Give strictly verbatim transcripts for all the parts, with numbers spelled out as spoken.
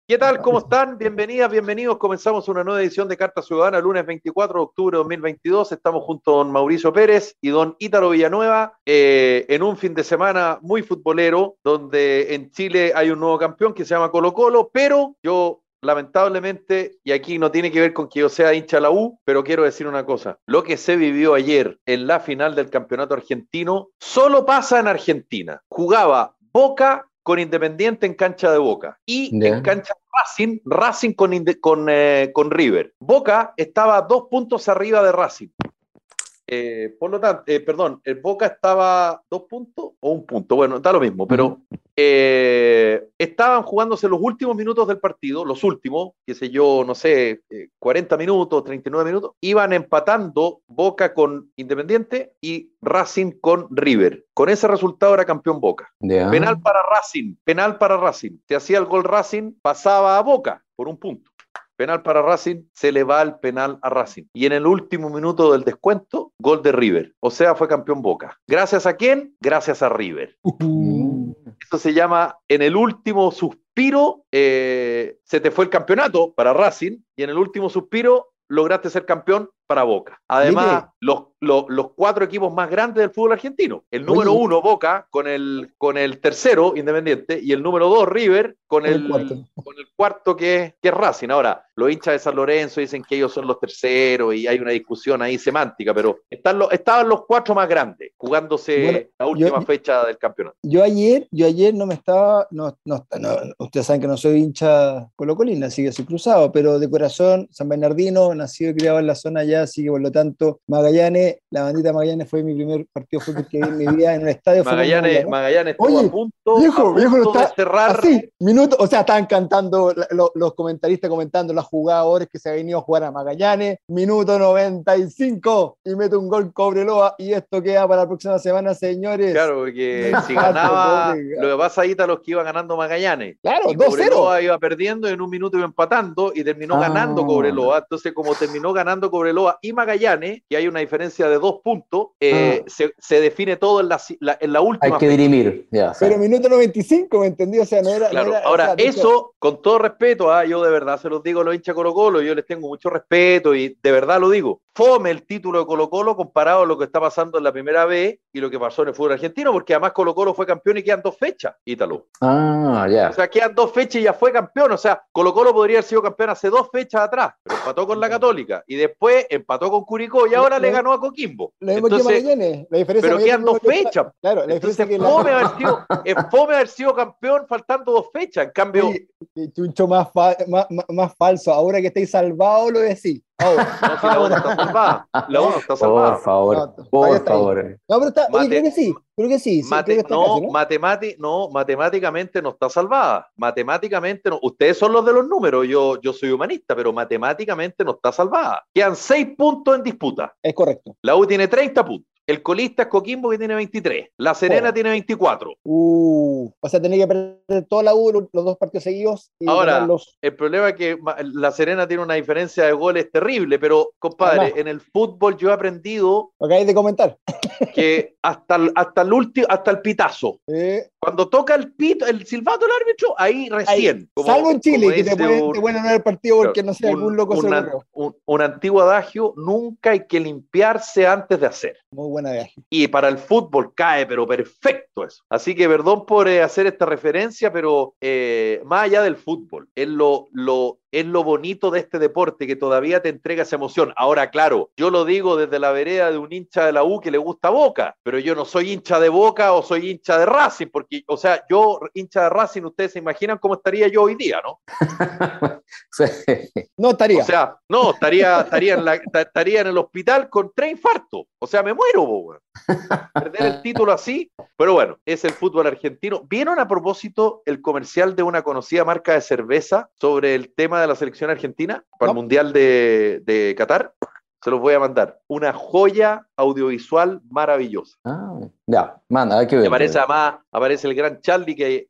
¿Qué tal? ¿Cómo están? Bienvenidas, bienvenidos. Comenzamos una nueva edición de Carta Ciudadana, lunes veinticuatro de octubre de dos mil veintidós. Estamos junto a don Mauricio Pérez y don Ítalo Villanueva eh, en un fin de semana muy futbolero, donde en Chile hay un nuevo campeón que se llama Colo-Colo, pero yo lamentablemente, y aquí no tiene que ver con que yo sea hincha de la U, pero quiero decir una cosa. Lo que se vivió ayer en la final del campeonato argentino solo pasa en Argentina. Jugaba Boca con Independiente en cancha de Boca y yeah. en cancha de Racing, Racing con, con, eh, con River. Boca estaba dos puntos arriba de Racing. Eh, por lo tanto, eh, perdón, el Boca estaba dos puntos o un punto, bueno, da lo mismo, pero eh, estaban jugándose los últimos minutos del partido, los últimos, qué sé yo, no sé, eh, cuarenta minutos, treinta y nueve minutos, iban empatando Boca con Independiente y Racing con River. Con ese resultado era campeón Boca. Yeah. Penal para Racing, penal para Racing. Se hacía el gol Racing, pasaba a Boca por un punto. Penal para Racing, se le va el penal a Racing. Y en el último minuto del descuento, gol de River. O sea, fue campeón Boca. ¿Gracias a quién? Gracias a River. Uh-huh. Esto se llama, en el último suspiro, eh, se te fue el campeonato para Racing, y en el último suspiro lograste ser campeón para Boca. Además, los, los, los cuatro equipos más grandes del fútbol argentino. El número Oye. uno, Boca, con el, con el tercero, Independiente, y el número dos, River, con el, el, cuarto. Con el cuarto que es, que es Racing. Ahora, los hinchas de San Lorenzo dicen que ellos son los terceros y hay una discusión ahí semántica, pero están los, estaban los cuatro más grandes jugándose bueno, la última yo, fecha del campeonato. Yo ayer, yo ayer no me estaba, no, no, no, ustedes saben que no soy hincha colocolina, así que soy cruzado, pero de corazón, San Bernardino, nacido y criado en la zona allá, así que por lo tanto, Magallanes, la bandita Magallanes fue mi primer partido de fútbol que vi en mi vida en un estadio. Magallanes, ¿no? Magallanes estuvo Oye, a punto, viejo, a punto viejo, no está de cerrar. Así, minutos, o sea, estaban cantando los, los comentaristas comentando los jugadores que se habían ido a jugar a Magallanes, minuto noventa y cinco, y mete un gol Cobreloa, y esto queda para la próxima semana, señores. Claro, porque si ganaba, lo que pasa ahí está los que iba ganando Magallanes. Claro, y dos cero. Cobreloa iba perdiendo y en un minuto iba empatando y terminó ah. ganando Cobreloa. Entonces, como terminó ganando Cobreloa y Magallanes, que hay una diferencia de dos puntos, eh, ah. se, se define todo en la, la, en la última. Hay que dirimir. Ya, pero sí. Minuto noventa y cinco, ¿me entendí? O sea, no era. Claro. No era Ahora, o sea, eso, hecho... con todo respeto, ah, yo de verdad se los digo a los hinchas Colo-Colo, yo les tengo mucho respeto y de verdad lo digo. Fome el título de Colo-Colo comparado a lo que está pasando en la primera vez y lo que pasó en el fútbol argentino, porque además Colo-Colo fue campeón y quedan dos fechas, Ítalo. Ah, ya. Yeah. O sea, quedan dos fechas y ya fue campeón. O sea, Colo-Colo podría haber sido campeón hace dos fechas atrás, pero empató con la Católica y después empató con Curicó y ahora le ganó a Coquimbo. Lo mismo que Magallanes. La diferencia pero quedan dos fechas. Claro, la Entonces, diferencia es fome, haber sido, es fome haber sido campeón faltando dos fechas. En cambio... Sí, Chuncho, más, fa más, más, más falso. Ahora que estáis salvados, lo decís. Ahora. No, si la uno está salvada. La uno está salvada. Por favor, no, por favor. No, pero está, Mate oye, creo que sí. Creo que sí. Mate, creo que está no, casi, ¿no? Matemati no, matemáticamente no está salvada. Matemáticamente no. Ustedes son los de los números. Yo, yo soy humanista, pero matemáticamente no está salvada. Quedan seis puntos en disputa. Es correcto. La U tiene treinta puntos. El colista es Coquimbo, que tiene veintitrés. La Serena oh. tiene veinticuatro. Uh, o sea, tenía que perder toda la U los, los dos partidos seguidos. Y ahora, los... el problema es que la Serena tiene una diferencia de goles terrible, pero, compadre, Además, en el fútbol yo he aprendido... Lo que hay de comentar. Que hasta, hasta el último, hasta el pitazo. Eh. Cuando toca el pito, el silbato del árbitro, ahí recién. Ahí, como, salvo en Chile, que te pueden, un, te pueden ganar el partido porque, no sé, un, algún loco un, se lo un, un antiguo adagio, nunca hay que limpiarse antes de hacer. Muy buena adagio. Y para el fútbol cae, pero perfecto eso. Así que perdón por eh, hacer esta referencia, pero eh, más allá del fútbol, es lo, lo, es lo bonito de este deporte, que todavía te entrega esa emoción. Ahora, claro, yo lo digo desde la vereda de un hincha de la U que le gusta Boca, pero yo no soy hincha de Boca o soy hincha de Racing, porque, o sea, yo, hincha de Racing, ustedes se imaginan cómo estaría yo hoy día, ¿no? Sí. No estaría. O sea, no, estaría, estaría, en la, estaría en el hospital con tres infartos. O sea, me muero, bo, perder el título así. Pero bueno, es el fútbol argentino. ¿Vieron a propósito el comercial de una conocida marca de cerveza sobre el tema de la selección argentina para no. el Mundial de, de Qatar? Se los voy a mandar. Una joya audiovisual maravillosa. Ah, ya, manda, hay que ver. Aparece además, aparece el gran Charlie, que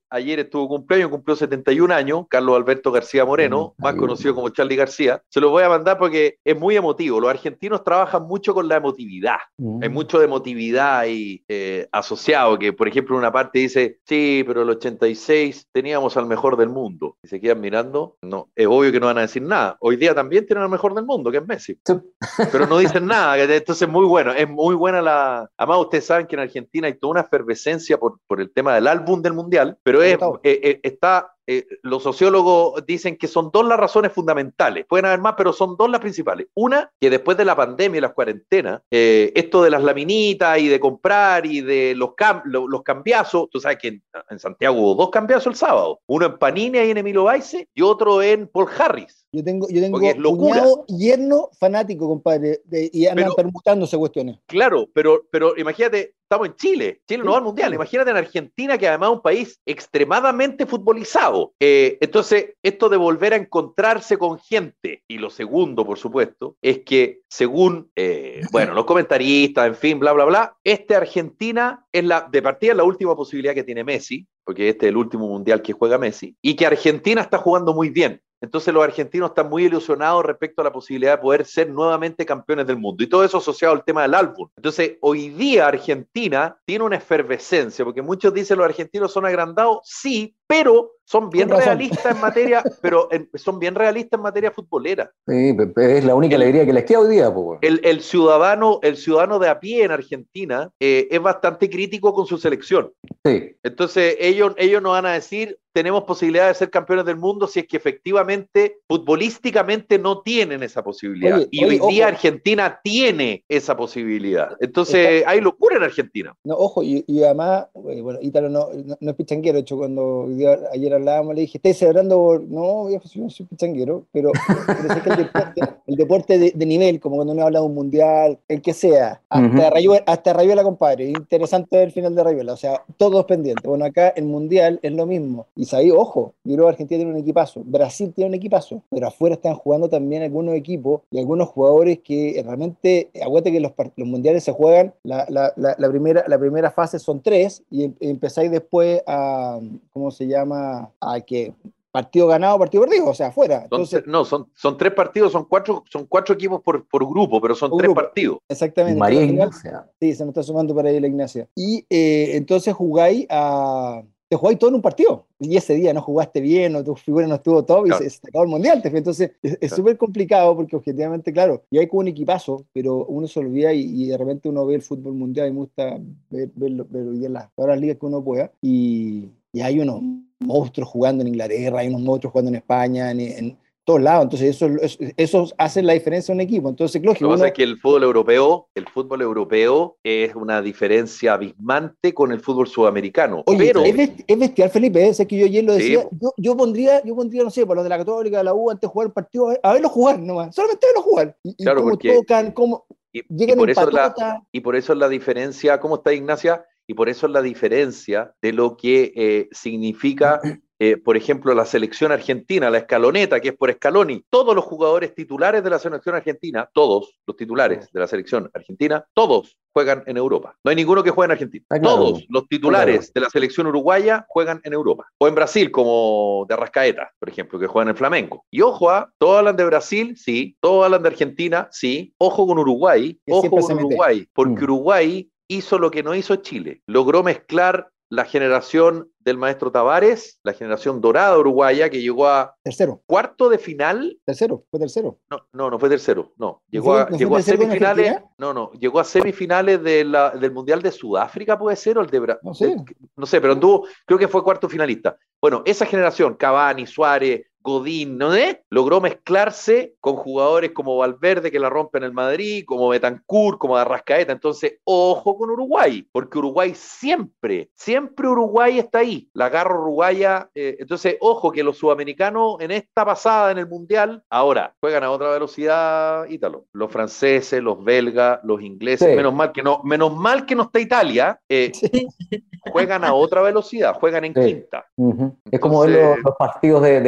ayer estuvo cumpleaños, cumplió setenta y un años, Carlos Alberto García Moreno, más conocido como Charly García. Se lo voy a mandar porque es muy emotivo. Los argentinos trabajan mucho con la emotividad. Mm. Hay mucho de emotividad ahí eh, asociado, que por ejemplo una parte dice, sí, pero el ochenta y seis teníamos al mejor del mundo. Y se quedan mirando. No, es obvio que no van a decir nada. Hoy día también tienen al mejor del mundo, que es Messi. Sí. Pero no dicen nada. Entonces es muy bueno. Es muy buena la... Además ustedes saben que en Argentina hay toda una efervescencia por, por el tema del álbum del Mundial, pero es, eh, eh, está... Eh, los sociólogos dicen que son dos las razones fundamentales, pueden haber más, pero son dos las principales. Una, que después de la pandemia y las cuarentenas, eh, esto de las laminitas y de comprar y de los, cam los, los cambiazos, tú sabes que en, en Santiago hubo dos cambiazos el sábado, uno en Panini ahí en Emilio Baice y otro en Paul Harris. Yo tengo, yo tengo cuñado yerno fanático, compadre, de, y andan pero, permutándose cuestiones. Claro, pero, pero imagínate, estamos en Chile, Chile no va al Mundial, imagínate en Argentina, que además es un país extremadamente futbolizado. Eh, entonces, esto de volver a encontrarse con gente, y lo segundo, por supuesto, es que según, eh, bueno, los comentaristas, en fin, bla, bla, bla, este Argentina es la, de partida la última posibilidad que tiene Messi, porque este es el último Mundial que juega Messi, y que Argentina está jugando muy bien. Entonces los argentinos están muy ilusionados respecto a la posibilidad de poder ser nuevamente campeones del mundo. Y todo eso asociado al tema del álbum. Entonces, hoy día Argentina tiene una efervescencia, porque muchos dicen los argentinos son agrandados, sí, pero son bien realistas en materia, pero en, son bien realistas en materia futbolera. Sí, es la única el, alegría que les queda hoy día. Pues. El, el, ciudadano, el ciudadano de a pie en Argentina eh, es bastante crítico con su selección. Sí. Entonces, ellos, ellos nos van a decir, tenemos posibilidad de ser campeones del mundo si es que efectivamente, futbolísticamente no tienen esa posibilidad. Oye, y oye, hoy día ojo. Argentina tiene esa posibilidad. Entonces, Está... hay locura en Argentina. No, ojo, y, y además, bueno, Ítalo no, no, no es pichanguero. De hecho, cuando ayer hablábamos, le dije, ¿estáis celebrando? No, yo no soy pichanguero, pero, pero sé que el deporte, el deporte de, de nivel, como cuando uno habla de un mundial, el que sea, hasta, uh-huh. Rayuela, hasta Rayuela, compadre, interesante el final de Rayuela, o sea, todos pendientes. Bueno, acá el mundial es lo mismo. Y ahí, ojo, yo creo que Argentina tiene un equipazo, Brasil tiene un equipazo, pero afuera están jugando también algunos equipos y algunos jugadores que realmente, acuérdate que los, los mundiales se juegan, la, la, la, la, primera, la primera fase son tres y, y empezáis después a, ¿cómo se llama? A que partido ganado, partido perdido, o sea, afuera. Entonces, son, no, son, son tres partidos, son cuatro, son cuatro equipos por, por grupo, pero son tres grupo. partidos. Exactamente. María Ignacia. Sí, se me está sumando para ahí la Ignacia. Y eh, entonces jugáis a... Te jugáis todo en un partido, y ese día no jugaste bien, o tu figura no estuvo top, claro. y se, se acabó el mundial. Entonces es súper claro. complicado, porque objetivamente, claro, y hay como un equipazo, pero uno se olvida y, y de repente uno ve el fútbol mundial y me gusta ver, ver, ver hoy día las, todas las ligas que uno pueda, y, y hay unos monstruos jugando en Inglaterra, hay unos monstruos jugando en España, en, en todos lados. Entonces eso, eso, eso hace la diferencia en un equipo. Entonces, lógico, lo que pasa uno... es que el fútbol europeo, el fútbol europeo es una diferencia abismante con el fútbol sudamericano. Oye, pero es, besti es bestial, Felipe, es que yo ayer lo decía, sí. yo, yo pondría, yo pondría, no sé, por los de la Católica, de la U, antes de jugar el partido, a verlo jugar nomás, solamente a verlo jugar. Y, claro, y cómo porque, tocan, cómo y, llegan y por en eso patota. La, y por eso es la diferencia, ¿cómo está Ignacia? Y por eso es la diferencia de lo que eh, significa... Eh, por ejemplo, la selección argentina, la escaloneta, que es por Scaloni, todos los jugadores titulares de la selección argentina, todos los titulares de la selección argentina, todos juegan en Europa. No hay ninguno que juegue en Argentina. Ah, claro. Todos los titulares claro. de la selección uruguaya juegan en Europa. O en Brasil, como de Arrascaeta, por ejemplo, que juegan en el Flamengo. Y ojo, ¿eh? Todos hablan de Brasil, sí. Todos hablan de Argentina, sí. Ojo con Uruguay, que ojo con Uruguay, porque mm. Uruguay hizo lo que no hizo Chile. Logró mezclar la generación del maestro Tavares, la generación dorada uruguaya, que llegó a tercero. Cuarto de final. Tercero, fue tercero. No, no, no fue tercero, no. Llegó a, ¿no llegó a semifinales. No, no, llegó a semifinales de la, del Mundial de Sudáfrica, puede ser, o el de Brasil. No sé. No sé, pero anduvo, creo que fue cuarto finalista. Bueno, esa generación, Cavani, Suárez, Godín, ¿no es? Logró mezclarse con jugadores como Valverde, que la rompen en el Madrid, como Betancur, como Arrascaeta. Entonces, ojo con Uruguay, porque Uruguay siempre, siempre Uruguay está ahí. La garra uruguaya. Eh, entonces, ojo que los sudamericanos en esta pasada en el Mundial, ahora juegan a otra velocidad, Ítalo. Los franceses, los belgas, los ingleses, sí. menos mal que no, menos mal que no está Italia, eh, sí. juegan a otra velocidad, juegan en sí. quinta. Uh-huh. Entonces, es como ver los, los partidos de, de básquet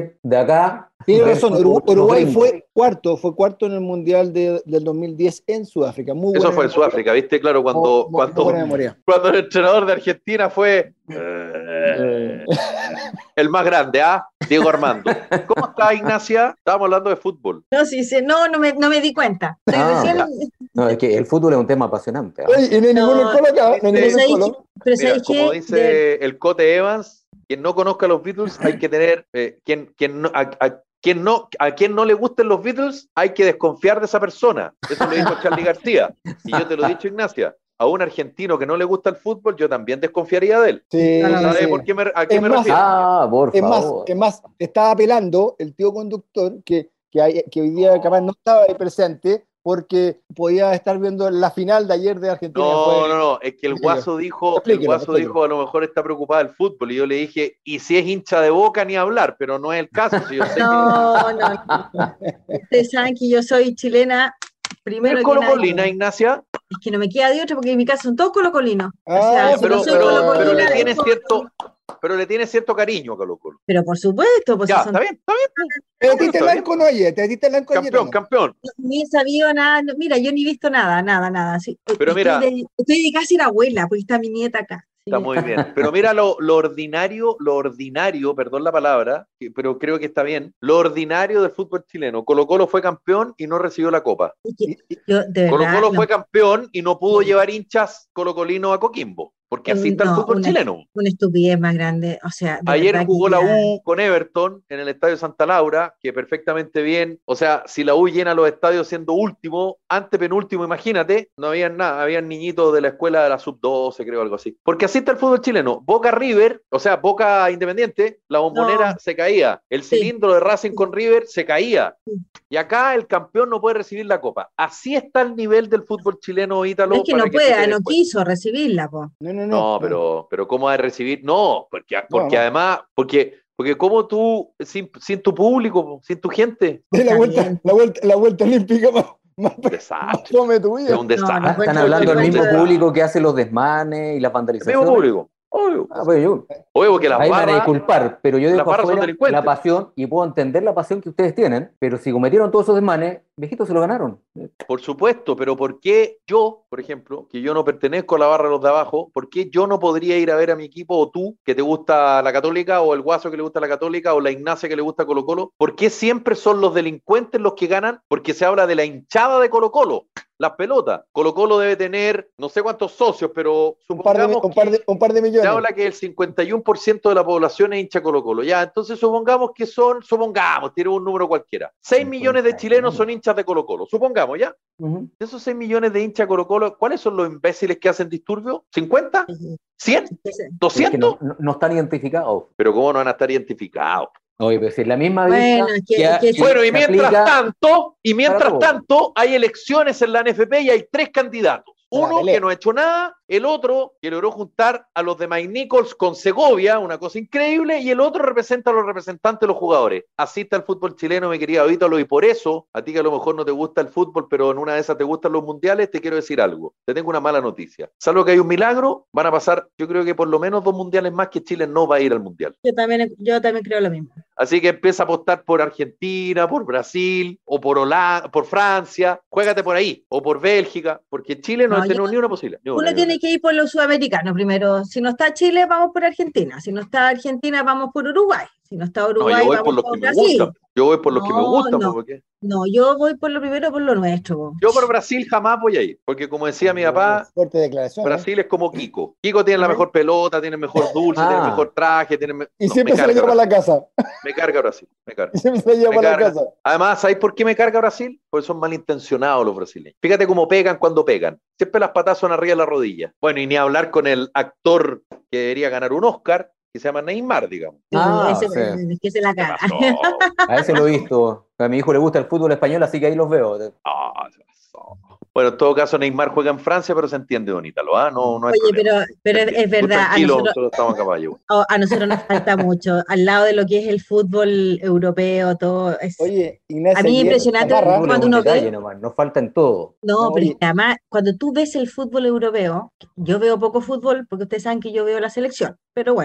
que de acá... Tiene ver razón, los- Uruguay, los Uruguay gringos. fue cuarto, fue cuarto en el Mundial de- del dos mil diez en Sudáfrica. Muy Eso buena fue en memoria. Sudáfrica, ¿viste? Claro, Muy- cuando, muy- cuando, muy buena memoria. cuando el entrenador de Argentina fue Eh, eh, el más grande, ¿ah? Diego Armando. ¿Cómo está, Ignacia? Estábamos hablando de fútbol. No, sí, sí, no, no me, no me di cuenta. Estoy Ah, recién- ya. no, es que el fútbol es un tema apasionante. ¿ah? Oye, y no hay No, ninguno en Colo acá, no hay pero ninguno en ¿sabéis Colo. qué? Pero Mira, ¿sabéis como qué? dice De- el Cote Evans, quien no conozca a los Beatles hay que tener, eh, quien, quien no, a, a- quien no, a quien no le gusten los Beatles hay que desconfiar de esa persona. Eso lo dijo Charly García. Y yo te lo he dicho, Ignacia. A un argentino que no le gusta el fútbol, yo también desconfiaría de él. Sí, No, no, ¿Tú no, sabes sí. por qué me, a qué Es me más, refiero? Ah, por Es más, favor. es más, estaba apelando el tío conductor que, que, hay- que hoy día capaz no estaba ahí presente porque podía estar viendo la final de ayer de Argentina. No, Fue- no, no, es que el Guaso dijo, el Explíquelo, Guaso explíquelo. dijo a lo mejor está preocupado del fútbol y yo le dije, y si es hincha de Boca ni hablar, pero no es el caso, si yo sé No, no, no. Ustedes saben que yo soy chilena que primero es que nadie. colocolina, Ignacia, Es que no me queda de otra porque en mi casa son todos colocolinos. Ah, o sea, ya, si pero, no soy pero, colocolina, pero le es tiene como- cierto, pero le tiene cierto cariño a Colo Colo. Pero por supuesto, pues Ya, si son- está bien, está bien, ¿Te No, metiste está el bien. blanco no ayer? ¿Te metiste el blanco ayer? campeón, o no? campeón. ni he sabido nada. no- Mira, yo ni he visto nada, nada, nada. Sí, Pero estoy mira- de, estoy de casi la abuela, porque está mi nieta acá. Sí. Está muy bien. Pero mira lo, lo ordinario, lo ordinario, perdón la palabra, que- pero creo que está bien, lo ordinario del fútbol chileno. Colo Colo fue campeón y no recibió la copa. Es que yo, de Colo verdad, Colo lo- fue campeón y no pudo llevar hinchas colocolinos a Coquimbo, porque así está el No, fútbol una- chileno. una estupidez más grande. O sea, de Ayer verdad jugó que la ya- U con Everton en el Estadio Santa Laura, que perfectamente bien. O sea, si la U llena los estadios siendo último, antepenúltimo, imagínate, no habían nada, habían niñitos de la escuela de la sub doce, creo, algo así. Porque así está el fútbol chileno. Boca River, o sea, Boca Independiente, la bombonera No. se caía. El Sí. cilindro de Racing con River se caía. Sí. Y acá el campeón no puede recibir la copa. Así está el nivel del fútbol chileno, Ítalo. No es que para no tú te pueda, des no cuenta. quiso recibirla, po. No, no, no. No, pero, pero ¿cómo va a recibir? No, porque, porque no. además, porque, porque como tú, sin, sin tu público, sin tu gente, De la Está vuelta, bien. la vuelta, la vuelta olímpica más, más, un más desastre. fome de tu Es vida. un No, desastre. no Ah, están encuentro- hablando del yo mismo encuentro- público que hace los desmanes y las El vandalizaciones. mismo público. Obvio. Ah, pues yo, Obvio, porque las ahí me van a barras, disculpar, pero yo las dejo barras son afuera delincuentes. la pasión y puedo entender la pasión que ustedes tienen, pero si cometieron todos esos desmanes, viejitos se lo ganaron. por supuesto, pero ¿por qué yo, por ejemplo, que yo no pertenezco a la barra de los de abajo, por qué yo no podría ir a ver a mi equipo, o tú, que te gusta la Católica, o el Guaso que le gusta la Católica, o la Ignacia que le gusta Colo Colo? ¿Por qué siempre son los delincuentes los que ganan? Porque se habla de la hinchada de Colo Colo. Las pelotas. Colo Colo debe tener no sé cuántos socios, pero Un par, de, supongamos un, par de, un par de se millones. habla que el cincuenta y uno por ciento de la población es hincha Colo Colo. Ya, entonces supongamos que son, supongamos, tiene un número cualquiera. seis millones de chilenos son hinchas de Colo Colo. Supongamos, ¿ya? Ujú. De esos seis millones de hinchas Colo Colo, ¿cuáles son los imbéciles que hacen disturbios? ¿cincuenta? ¿cien? Es que ¿doscientos? no, no- no están identificados. Pero ¿cómo no van a estar identificados? Oye, pero si es la misma Bueno, vista es que- que- Bueno, y se mientras aplica- tanto, y mientras para todo. tanto, hay elecciones en la N F P y hay tres candidatos. Uno pelea. que no ha hecho nada, el otro que logró juntar a los de Mike Nichols con Segovia, una cosa increíble, y el otro representa a los representantes de los jugadores. Así está el fútbol chileno, mi querido Ítalo, y por eso, a ti que a lo mejor no te gusta el fútbol, pero en una de esas te gustan los mundiales, te quiero decir algo. Te tengo una mala noticia. Salvo que hay un milagro, van a pasar, yo creo que por lo menos dos mundiales más que Chile no va a ir al mundial. Yo también, yo también creo lo mismo. Así que empieza a apostar por Argentina, por Brasil, o por Holanda, por Francia, juégate por ahí, o por Bélgica, porque Chile no, No, tiene yo- ni una posibilidad. ni una, Uno ni tiene una. que ir por los sudamericanos primero. Si no está Chile, vamos por Argentina. Si no está Argentina, vamos por Uruguay. Si no está No, Uruguay, yo voy vamos por los por que me Brasil. gustan. Yo voy por los que me No, gustan, no. porque No, yo voy por lo primero, por lo nuestro. po. yo por Brasil jamás voy a ir, porque como decía mi papá, Fuerte declaración. ¿eh? Brasil es como Kiko. Kiko tiene la mejor pelota, tiene el mejor dulce, tiene el Ah. mejor traje, tiene me- Y no, siempre me se la carga lleva para Brasil. la casa. Me carga Brasil, me carga. Y siempre se la lleva Me para la carga. casa. Además, ¿sabéis por qué me carga Brasil? Porque son malintencionados los brasileños. Fíjate cómo pegan cuando pegan. Siempre las patas son arriba de la rodilla. Bueno, y ni hablar con el actor que debería ganar un Oscar, que se llama Neymar, digamos. Ah, Ese- sí. es que se la ¿Qué caga. pasó? A ese lo he visto. A mi hijo le gusta el fútbol español, así que ahí los veo. Ah, se pasó. Bueno, en todo caso, Neymar juega en Francia, pero se entiende bonita, ¿lo? ¿ah? No, no hay Oye, problema. pero, pero es, es Tú verdad, a tranquilo, nosotros, nosotros estamos a caballo. a- a nosotros nos falta mucho. Al lado de lo que es el fútbol europeo, todo. Es, Oye, Ignacia. A mí ayer, impresionante la barra, Cuando Fútbol es un uno ve- detalle nomás, nos falta en todo. no, no, pero oye. es que además, cuando tú ves el fútbol europeo, yo veo poco fútbol, porque ustedes saben que yo veo la selección, pero bueno,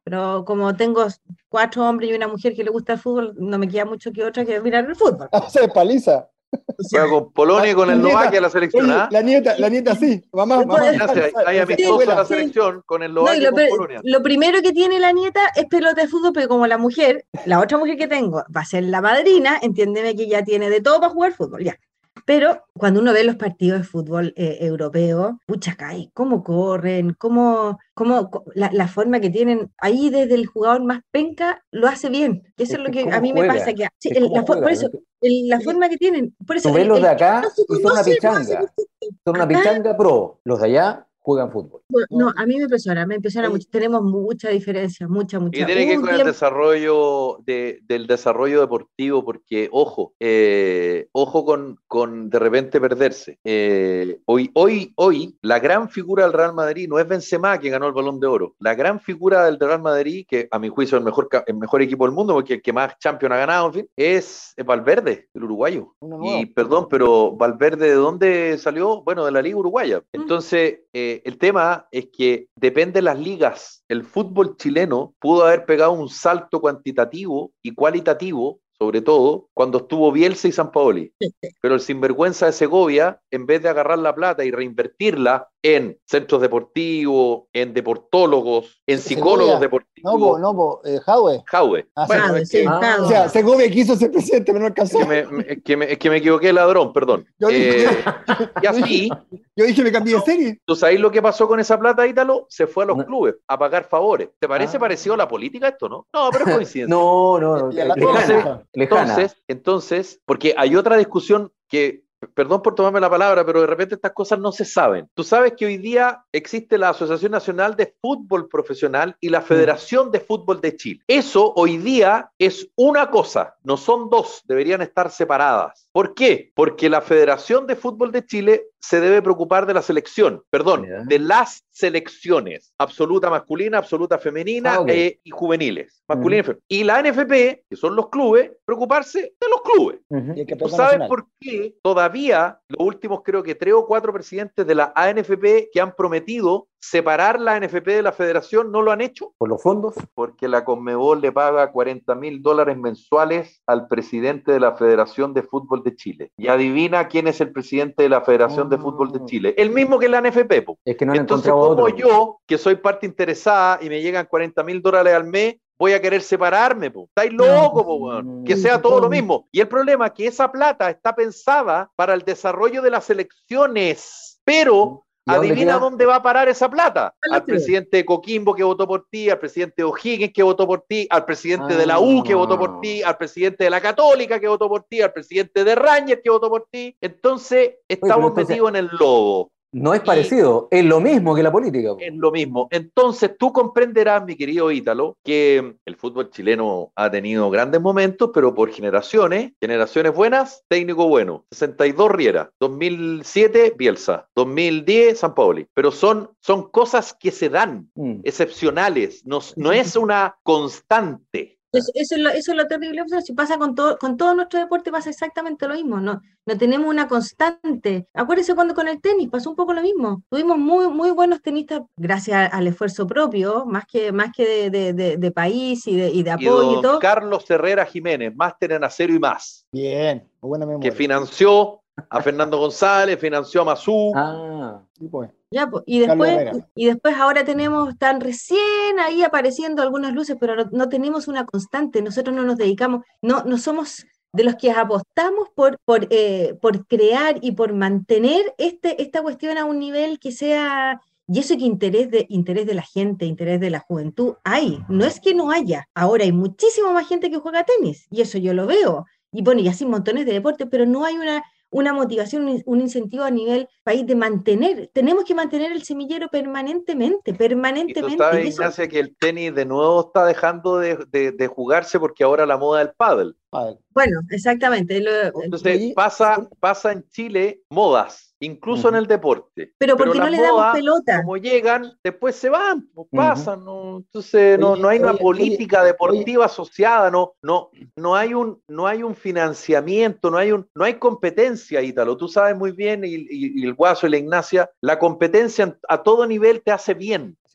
pero como tengo cuatro hombres y una mujer que le gusta el fútbol, no me queda mucho que otra que mirar el fútbol. O sea, paliza. O sea, Juega con Polonia y con La Eslovaquia nieta- la selección, Oye, ¿ah? la nieta, la nieta sí. Mamá, mamá. Ignacia, hay, hay amistoso en la Sí. selección con no, y Eslovaquia y lo, con pe- Polonia. lo primero que tiene la nieta es pelota de fútbol, pero como la mujer, la otra mujer que tengo va a ser la madrina, entiéndeme que ya tiene de todo para jugar fútbol, ya. Pero cuando uno ve los partidos de fútbol eh, europeo, pucha, cae, cómo corren, cómo, cómo co- la, la forma que tienen, ahí desde el jugador más penca lo hace bien. Que eso Es es lo que que a cómo mí me juega, pasa, que sí, es el- cómo la fo- juega, por ¿no? eso, el- la forma que tienen, por eso Tú ves el, los el de que acá no se y son una conoce lo hace pichanga, perfecto. son una Acá pichanga pro, los de allá juegan fútbol. no, a mí me impresiona, me impresiona Oye. mucho. Tenemos mucha diferencia, mucha, Y mucha. tiene que Hubo ver un con el tiempo, desarrollo de, del desarrollo deportivo, porque ojo, eh, ojo con, con de repente perderse. Eh, hoy, hoy, hoy, la gran figura del Real Madrid no es Benzema, que ganó el Balón de Oro. La gran figura del Real Madrid, que a mi juicio es el mejor, ca- el mejor equipo del mundo, porque el que más Champions ha ganado, en fin, es Valverde, el uruguayo. Uno nuevo. Y perdón, pero Valverde, ¿de dónde salió? Bueno, de la Liga Uruguaya. Entonces, eh, el tema es que depende de las ligas. El fútbol chileno pudo haber pegado un salto cuantitativo y cualitativo, sobre todo, cuando estuvo Bielsa y Sampaoli. Pero el sinvergüenza de Segovia, en vez de agarrar la plata y reinvertirla en centros deportivos, en deportólogos, en psicólogos Segovia. deportivos, No, po, no, po, eh, Jadwe. Jaue. Ah, Bueno, Jadwe, es sí. que, Ah. O sea, Segovia quiso ser presidente, pero no es alcanzó. que me, me- es que me- es que me equivoqué, ladrón, perdón. Yo dije, Eh, y yo dije, así, yo dije, me cambié de serie. ¿tú sabes lo que pasó con esa plata, Ítalo? Se fue a los No. clubes a pagar favores. ¿Te parece Ah. parecido a la política esto, no? No, pero es coincidencia. No, no, no, Y a la- lejana, lejana. Entonces, entonces, porque hay otra discusión que, perdón por tomarme la palabra, pero de repente estas cosas no se saben. Tú sabes que hoy día existe la Asociación Nacional de Fútbol Profesional y la Federación de Fútbol de Chile. Eso hoy día es una cosa, no son dos, deberían estar separadas. ¿Por qué? Porque la Federación de Fútbol de Chile se debe preocupar de la selección, perdón, Ya. de las selecciones, absoluta masculina, absoluta femenina Ah, ok. eh, y juveniles, masculina y femenina. Y la N F P, que son los clubes, preocuparse de los clubes. Ujú. Y el ¿Tú campeonato sabes nacional. por qué todavía los últimos creo que tres o cuatro presidentes de la A N F P que han prometido separar la A N F P de la federación no lo han hecho? Por los fondos. Porque la Conmebol le paga cuarenta mil dólares mensuales al presidente de la Federación de Fútbol de Chile. Y adivina quién es el presidente de la Federación de Fútbol de Chile. El mismo que la A N F P, po. Es que no han Entonces, encontrado como otro. yo, que soy parte interesada y me llegan cuarenta mil dólares al mes, voy a querer separarme, po? Estáis locos, po, weón. Que sea todo lo mismo. Y el problema es que esa plata está pensada para el desarrollo de las elecciones, pero ¿Y a dónde adivina queda? dónde va a parar esa plata. A los Al clubes. presidente de Coquimbo que votó por ti, al presidente de O'Higgins que votó por ti, al presidente de la U que votó por ti, al presidente de la Católica que votó por ti, al presidente de Rangers que votó por ti. Entonces, estamos entonces- metidos en el lodo. No es Y- parecido, es lo mismo que la política. po. Es lo mismo. Entonces, tú comprenderás, mi querido Ítalo, que el fútbol chileno ha tenido grandes momentos, pero por generaciones, generaciones buenas, técnico bueno. sesenta y dos Riera, dos mil siete Bielsa, dos mil diez Sampaoli. Pero son, son cosas que se dan, Mm. excepcionales, no, no es una constante. Eso, eso es lo, eso es lo terrible. O sea, si pasa con todo, con todo nuestro deporte, pasa exactamente lo mismo. No, no tenemos una constante. Acuérdense cuando con el tenis pasó un poco lo mismo. Tuvimos muy, muy buenos tenistas gracias al esfuerzo propio, más que, más que de, de, de, de país y de, y de Y apoyo y, don todo. Carlos Herrera Jiménez, máster en acero y más, Bien, muy buena memoria. que financió a Fernando González, financió a Mazú. Ah, Sí, pues. Ya, po, y Carlos después, Herrera. y después ahora tenemos, están recién ahí apareciendo algunas luces, pero no, no tenemos una constante. Nosotros no nos dedicamos, no, no somos de los que apostamos por, por, eh, por crear y por mantener este, esta cuestión a un nivel que sea, y eso que interés de, interés de la gente, interés de la juventud, hay, no es que no haya, ahora hay muchísima más gente que juega tenis, y eso yo lo veo, y bueno, y así montones de deportes, pero no hay una, una motivación, un, un incentivo a nivel país de mantener, tenemos que mantener el semillero permanentemente, Y tú permanentemente, sabes, y eso- Ignacia, que el tenis de nuevo está dejando de, de- de jugarse porque ahora la moda es el pádel. Padre. bueno, exactamente, lo- Entonces Oye, pasa, pasa en Chile modas, incluso en Ujú. el deporte. pero porque no las le damos modas, pelota. como llegan, después se van, pues, Ujú. pasan, ¿no? Entonces no, Oye, no hay una oye, política oye, deportiva asociada, no, no, no hay un, no hay un financiamiento, no hay un, no hay competencia, Ítalo. Tú sabes muy bien, y, y- y el Guaso y la Ignacia, la competencia a todo nivel te hace bien. Así es.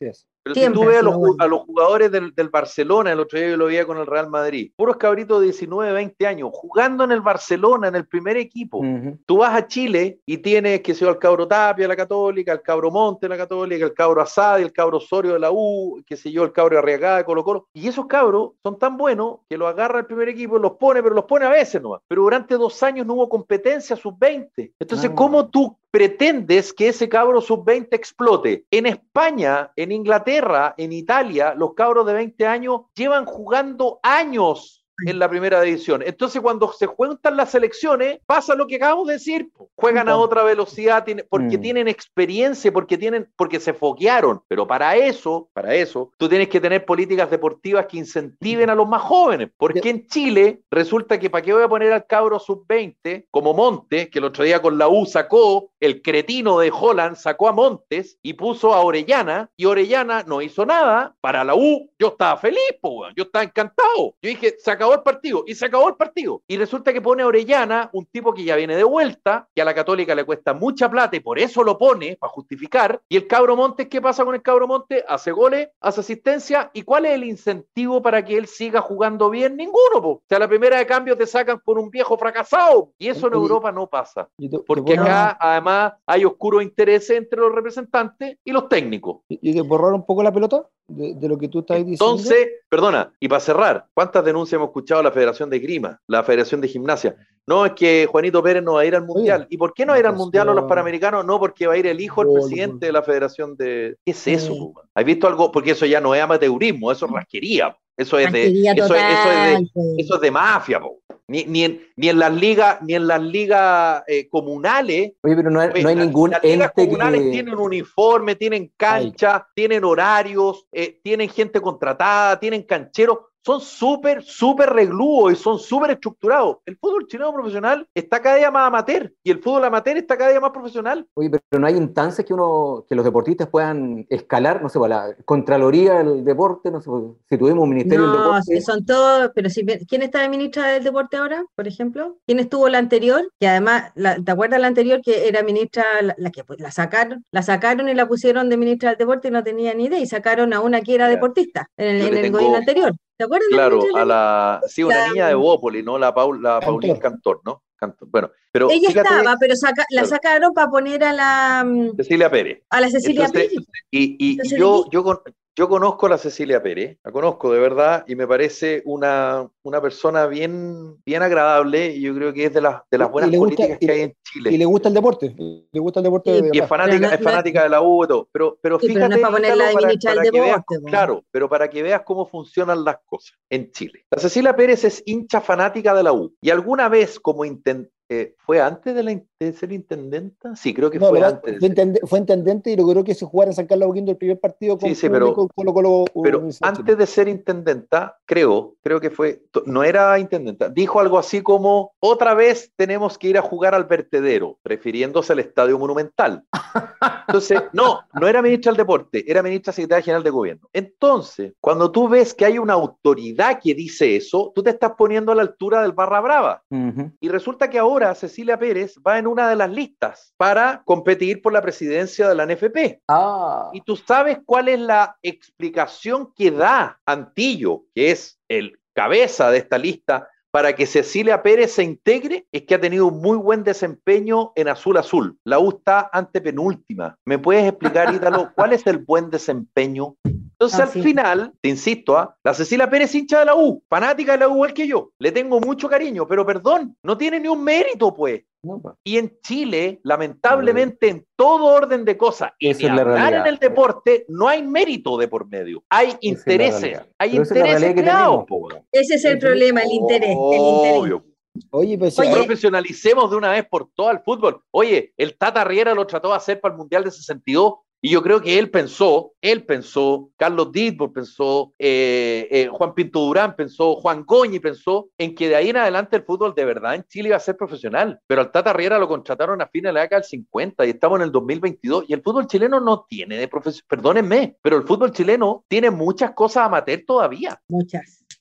Pero Siempre si tú ves a los, bueno. a los jugadores del, del Barcelona, el otro día yo lo veía con el Real Madrid, puros cabritos de diecinueve, veinte años, jugando en el Barcelona, en el primer equipo. Uh-huh. Tú vas a Chile y tienes, que sea el cabro Tapia de la Católica, el cabro Monte de la Católica, el cabro Asadi, el cabro Osorio de la U, que sé yo, el cabro Arriagada de Colo Colo. Y esos cabros son tan buenos que los agarra el primer equipo, los pone, pero los pone a veces nomás. Pero durante dos años no hubo competencia sub veinte. Entonces, ah. ¿cómo tú pretendes que ese cabro sub veinte explote? En España, en Inglaterra, en Italia, los cabros de veinte años llevan jugando años en la primera división. Entonces, cuando se juntan las selecciones, pasa lo que acabamos de decir. Juegan a otra velocidad porque mm. tienen experiencia, porque tienen, porque se foguearon. Pero para eso, para eso, tú tienes que tener políticas deportivas que incentiven a los más jóvenes. Porque en Chile resulta que para qué voy a poner al cabro sub veinte como Montes, que el otro día con la U sacó, el cretino de Holland sacó a Montes y puso a Orellana, y Orellana no hizo nada. Para la U, yo estaba feliz, po, yo estaba encantado. Yo dije, se acabó el partido, y se acabó el partido. Y resulta que pone a Orellana, un tipo que ya viene de vuelta, que a la Católica le cuesta mucha plata y por eso lo pone, para justificar. Y el cabro Montes, ¿qué pasa con el cabro Montes? Hace goles, hace asistencia. ¿Y cuál es el incentivo para que él siga jugando bien? Ninguno, po. O sea, la primera de cambio te sacan por un viejo fracasado. Y eso en Europa no pasa. Porque acá, además, hay oscuros intereses entre los representantes y los técnicos. ¿Y de borrar un poco la pelota de, de lo que tú estás diciendo? Entonces, perdona, y para cerrar, ¿cuántas denuncias hemos escuchado a la Federación de Esgrima, la Federación de Gimnasia? No, es que Juanito Pérez no va a ir al Mundial. Oye, ¿y por qué no va a ir al Mundial o los Panamericanos? No, porque va a ir el hijo del presidente de la Federación de... ¿Qué es eso? Sí. ¿Has visto algo? Porque eso ya no es amateurismo, eso es rasquería. Eso es de, eso, es, eso, es de, eso es de mafia, po. Ni, ni, en, ni en las ligas, ni en las ligas eh, comunales. Oye, pero no hay, oye, no hay las, ningún las ligas ente comunales que... tienen uniforme, tienen cancha, Ay. tienen horarios, eh, tienen gente contratada, tienen cancheros. Son súper, súper reglúos y son súper estructurados. El fútbol chileno profesional está cada día más amateur y el fútbol amateur está cada día más profesional. Oye, pero no hay instancias que uno, que los deportistas puedan escalar, no sé, la Contraloría del Deporte, no sé, si tuvimos un Ministerio no, del Deporte. No, son todos, pero si, ¿quién está de ministra del Deporte ahora, por ejemplo? ¿Quién estuvo la anterior? Que además, la, ¿te acuerdas la anterior que era ministra, la, la que pues, la sacaron, la sacaron y la pusieron de ministra del Deporte y no tenía ni idea y sacaron a una que era deportista en el, en el tengo... gobierno anterior? ¿Te acuerdas? Claro, a la, sí, una la, niña de Bópoli, ¿no? La, Paul, la Paulín Cantor, ¿no? Cantor. Bueno, pero ella fíjate, estaba, pero saca, la claro. sacaron para poner a la Cecilia Pérez. A la Cecilia Entonces, Pérez. Y, y Entonces, yo, yo, yo conozco a la Cecilia Pérez, la conozco de verdad, y me parece una, una persona bien, bien agradable, y yo creo que es de las, de las buenas gusta, políticas y, que hay en Chile. Y le gusta el deporte, le gusta el deporte. Y, de y es fanática, no, es fanática no, de la U y todo, pero, pero sí, fíjate, pero no es para ponerla de ministra del deporte. Veas, pues. Claro, pero para que veas cómo funcionan las cosas en Chile. La Cecilia Pérez es hincha fanática de la U, y alguna vez como intent, Eh, ¿Fue antes de, la, de ser intendenta? Sí, creo que no, fue antes. Fue, intendente, fue intendente y logró que se jugara en San Carlos Apoquindo el primer partido con sí, sí, pero, con Colo Colo. Pero antes de ser intendenta, creo, creo que fue, no era intendenta, dijo algo así como, otra vez tenemos que ir a jugar al vertedero, refiriéndose al Estadio Monumental. Entonces, no, no era ministra del Deporte, era ministra secretaria general de gobierno. Entonces, cuando tú ves que hay una autoridad que dice eso, tú te estás poniendo a la altura del Barra Brava. Uh-huh. Y resulta que ahora Cecilia Pérez va en una de las listas para competir por la presidencia de la N F P. Ah. Y tú sabes cuál es la explicación que da Antillo, que es el cabeza de esta lista, para que Cecilia Pérez se integre, es que ha tenido un muy buen desempeño en Azul Azul. La U está antepenúltima. ¿Me puedes explicar, Ítalo, cuál es el buen desempeño? Entonces, ah, al sí. final, te insisto, ¿eh? la Cecilia Pérez hincha de la U, fanática de la U igual que yo. Le tengo mucho cariño, pero perdón, no tiene ni un mérito, pues. No, pues. Y en Chile, lamentablemente, en todo orden de cosas, y ni hablar en el deporte, no hay mérito de por medio. Hay esa intereses, hay pero intereses creados. Ese es el problema, el interés. El interés. Oye, pues, Oye, profesionalicemos de una vez por todas el fútbol. Oye, el Tata Riera lo trató de hacer para el Mundial de sesenta y dos. Y yo creo que él pensó, él pensó, Carlos Ditborg pensó, eh, eh, Juan Pinto Durán pensó, Juan Goñi pensó, en que de ahí en adelante el fútbol de verdad en Chile iba a ser profesional. Pero al Tata Riera lo contrataron a fines de la década del cincuenta y estamos en el dos mil veintidós y el fútbol chileno no tiene de profesión, perdónenme, pero el fútbol chileno tiene muchas cosas amateur todavía. Muchas.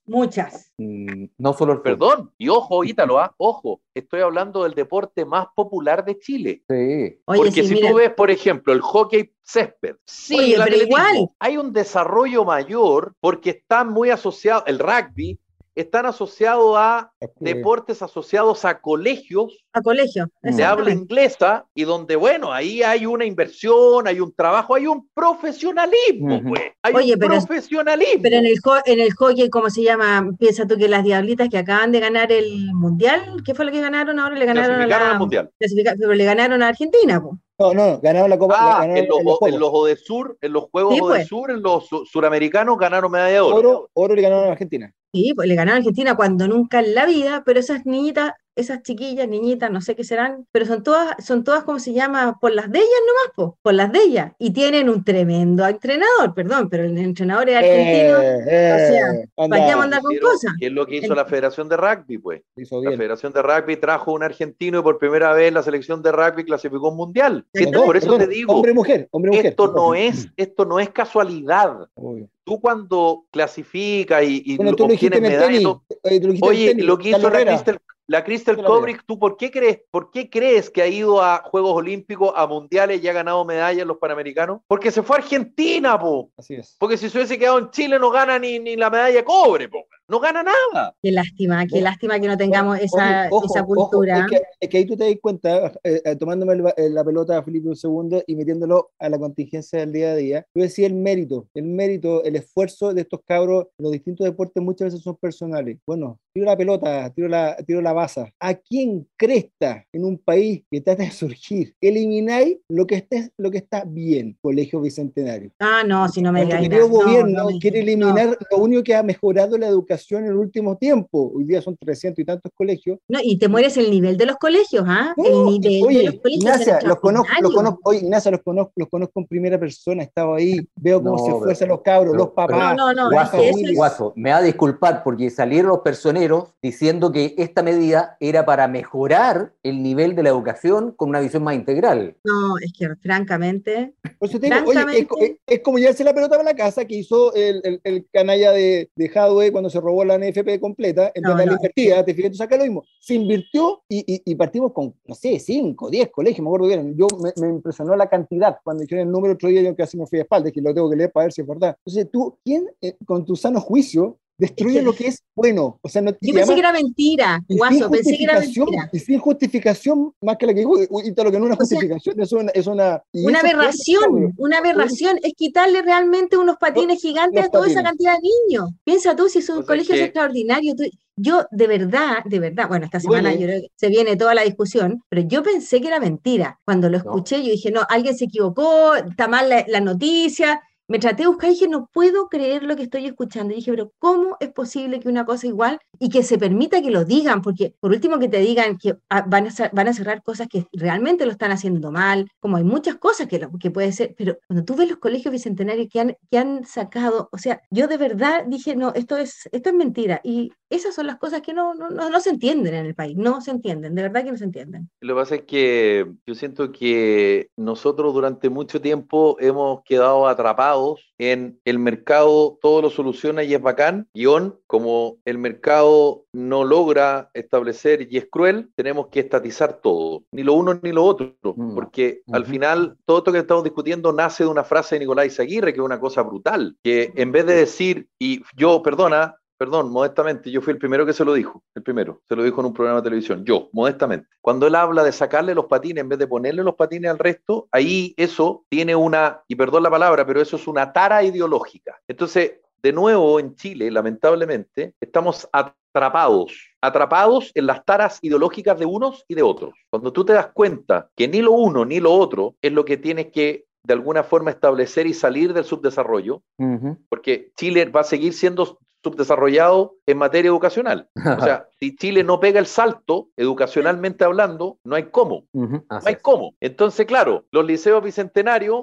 Muchas. Mm, no solo el fútbol. Perdón, y ojo, Ítalo, ¿ah? Ojo, estoy hablando del deporte más popular de Chile. Sí. Oye, Porque sí, si mira, tú ves, por ejemplo, el hockey césped, sí, Oye, el pero atletismo, igual. hay un desarrollo mayor porque están muy asociados, el rugby, están asociados a deportes asociados a colegios a colegio, de habla exactamente. inglesa y donde, bueno, ahí hay una inversión, hay un trabajo, hay un profesionalismo, Ujú. pues, hay Oye, un pero, profesionalismo. pero en el, ho- en el hockey, ¿cómo se llama? Piensa tú que las Diablitas que acaban de ganar el Mundial, ¿qué fue lo que ganaron ahora? Le ganaron a Clasificaron al la... Mundial. clasifica- pero le ganaron a Argentina, pues. No, no, ganaron la Copa, la- Ah, ganaron en los, en los en los Juegos. Odesur, en los Juegos Sí, pues. Odesur, en los su- suramericanos ganaron medalla de oro. Oro, oro le ganaron a Argentina. Sí, pues le ganaron a Argentina cuando nunca en la vida, pero esas niñitas, esas chiquillas, niñitas, no sé qué serán, pero son todas, son todas, ¿cómo se llama? Por las de ellas nomás, pues, por las de ellas. Y tienen un tremendo entrenador, perdón, pero el entrenador es argentino, Eh, o sea, eh, ¿para qué vamos a anda, andar con Hicieron- cosas? ¿Qué es lo que hizo El- la Federación de Rugby? Pues hizo la bien. Federación de Rugby trajo un argentino y por primera vez la selección de rugby clasificó un mundial. Ahí Los está. dos, Por eso los te dos, digo, hombre y mujer, hombre y mujer. esto no es, esto no es casualidad. Obvio. Tú cuando clasificas y, y Bueno, tú lo dijiste obtienes en el medallas, tenis. eh, tú lo dijiste en el oye, tenis, lo que Carlos hizo la Herrera. Crystal, la Crystal Te la veo. Kobrick, ¿tú por qué crees, por qué crees que ha ido a Juegos Olímpicos, a Mundiales y ha ganado medallas en los Panamericanos? Porque se fue a Argentina, po. Así es. Porque si se hubiese quedado en Chile no gana ni, ni la medalla de cobre, po. No gana nada. Qué lástima, qué Bueno, lástima que no tengamos Oye, esa, ojo, esa ojo, cultura. es que, es que ahí tú te das cuenta, eh, eh, tomándome el ba- eh, la pelota a Felipe un segundo y metiéndolo a la contingencia del día a día, tú decías el mérito, el mérito, el esfuerzo de estos cabros en los distintos deportes muchas veces son personales. Bueno, tiro la pelota, tiro la, tiro la baza. ¿A quién cresta en un país que trata de surgir? Elimináis lo que, esté, lo que está bien, Colegio Bicentenario. Ah, no, si no me Nuestro digáis querido nada. No, gobierno no me- quiere no. eliminar lo único que ha mejorado la educación en el último tiempo. Hoy día son trescientos y tantos colegios. No, y te mueres el nivel de los colegios, ¿ah? No, El nivel de los oye, colegios Ignacia, es los conozco, los extraordinario. conozco, oye, Ignacia, los conozco, los conozco en primera persona, he estado ahí, veo cómo No, se pero- esfuerzan los cabros, pero- los papás, No, no, no, las es que Guaso, eso es- Guaso, me va a disculpar porque salieron los personeros diciendo que esta medida era para mejorar el nivel de la educación con una visión más integral. No, es que francamente, Por eso te digo, oye, es, francamente, es- es como llevarse la pelota para la casa que hizo el, el- el canalla de, de Hadwe cuando se robó la N F P completa, en No, vez de la no, invertida, te fijas, tú sacas lo mismo. Se invirtió y, y- y partimos con, no sé, cinco, diez colegios, me acuerdo bien. Yo me, me impresionó la cantidad. Cuando dijeron el número otro día, yo casi me fui a espaldas, que lo tengo que leer para ver si es verdad. Entonces, tú, ¿quién eh, con tu sano juicio destruye Es que- lo que es bueno? O sea, no, y yo pensé además- que era mentira, y sin Guaso, pensé que era justificación, mentira. y sin justificación, más que la que dijo, y todo lo que no es una O sea, justificación, es una, es una, y Una eso es aberración, obvio. una aberración, es quitarle realmente unos patines gigantes los a toda esa patines. cantidad de niños. Piensa tú, si es un O sea, colegio que- extraordinario, tú- yo de verdad, de verdad, bueno, esta Duele. semana yo creo que se viene toda la discusión, pero yo pensé que era mentira. Cuando lo No. escuché, yo dije, no, alguien se equivocó, está mal la, la noticia. Me traté de buscar y dije, no puedo creer lo que estoy escuchando. Y dije, pero ¿cómo es posible que una cosa igual y que se permita que lo digan? Porque por último que te digan que ah, van, a, cer- van a cerrar cosas que realmente lo están haciendo mal, como hay muchas cosas que, lo- que puede ser, pero cuando tú ves los colegios bicentenarios que han, que han sacado, o sea, yo de verdad dije, no, esto es, esto es mentira. Y esas son las cosas que no, no, no, no se entienden en el país, no se entienden, de verdad que no se entienden. Lo que pasa es que yo siento que nosotros durante mucho tiempo hemos quedado atrapados en el mercado, todo lo soluciona y es bacán, guión, como el mercado no logra establecer y es cruel, tenemos que estatizar todo, ni lo uno ni lo otro, Mm. porque al Ujú. final todo esto que estamos discutiendo nace de una frase de Nicolás Izaguirre, que es una cosa brutal, que en vez de decir, y yo, perdona, Perdón, modestamente, yo fui el primero que se lo dijo, el primero, se lo dijo en un programa de televisión, yo, modestamente. Cuando él habla de sacarle los patines en vez de ponerle los patines al resto, ahí eso tiene una, y perdón la palabra, pero eso es una tara ideológica. Entonces, de nuevo en Chile, lamentablemente, estamos atrapados, atrapados en las taras ideológicas de unos y de otros. Cuando tú te das cuenta que ni lo uno ni lo otro es lo que tienes que de alguna forma establecer y salir del subdesarrollo, Ujú. porque Chile va a seguir siendo subdesarrollado en materia educacional. O sea, si Chile no pega el salto, educacionalmente hablando, no hay cómo. Ujú, No así hay es. cómo. Entonces, claro, los liceos bicentenarios,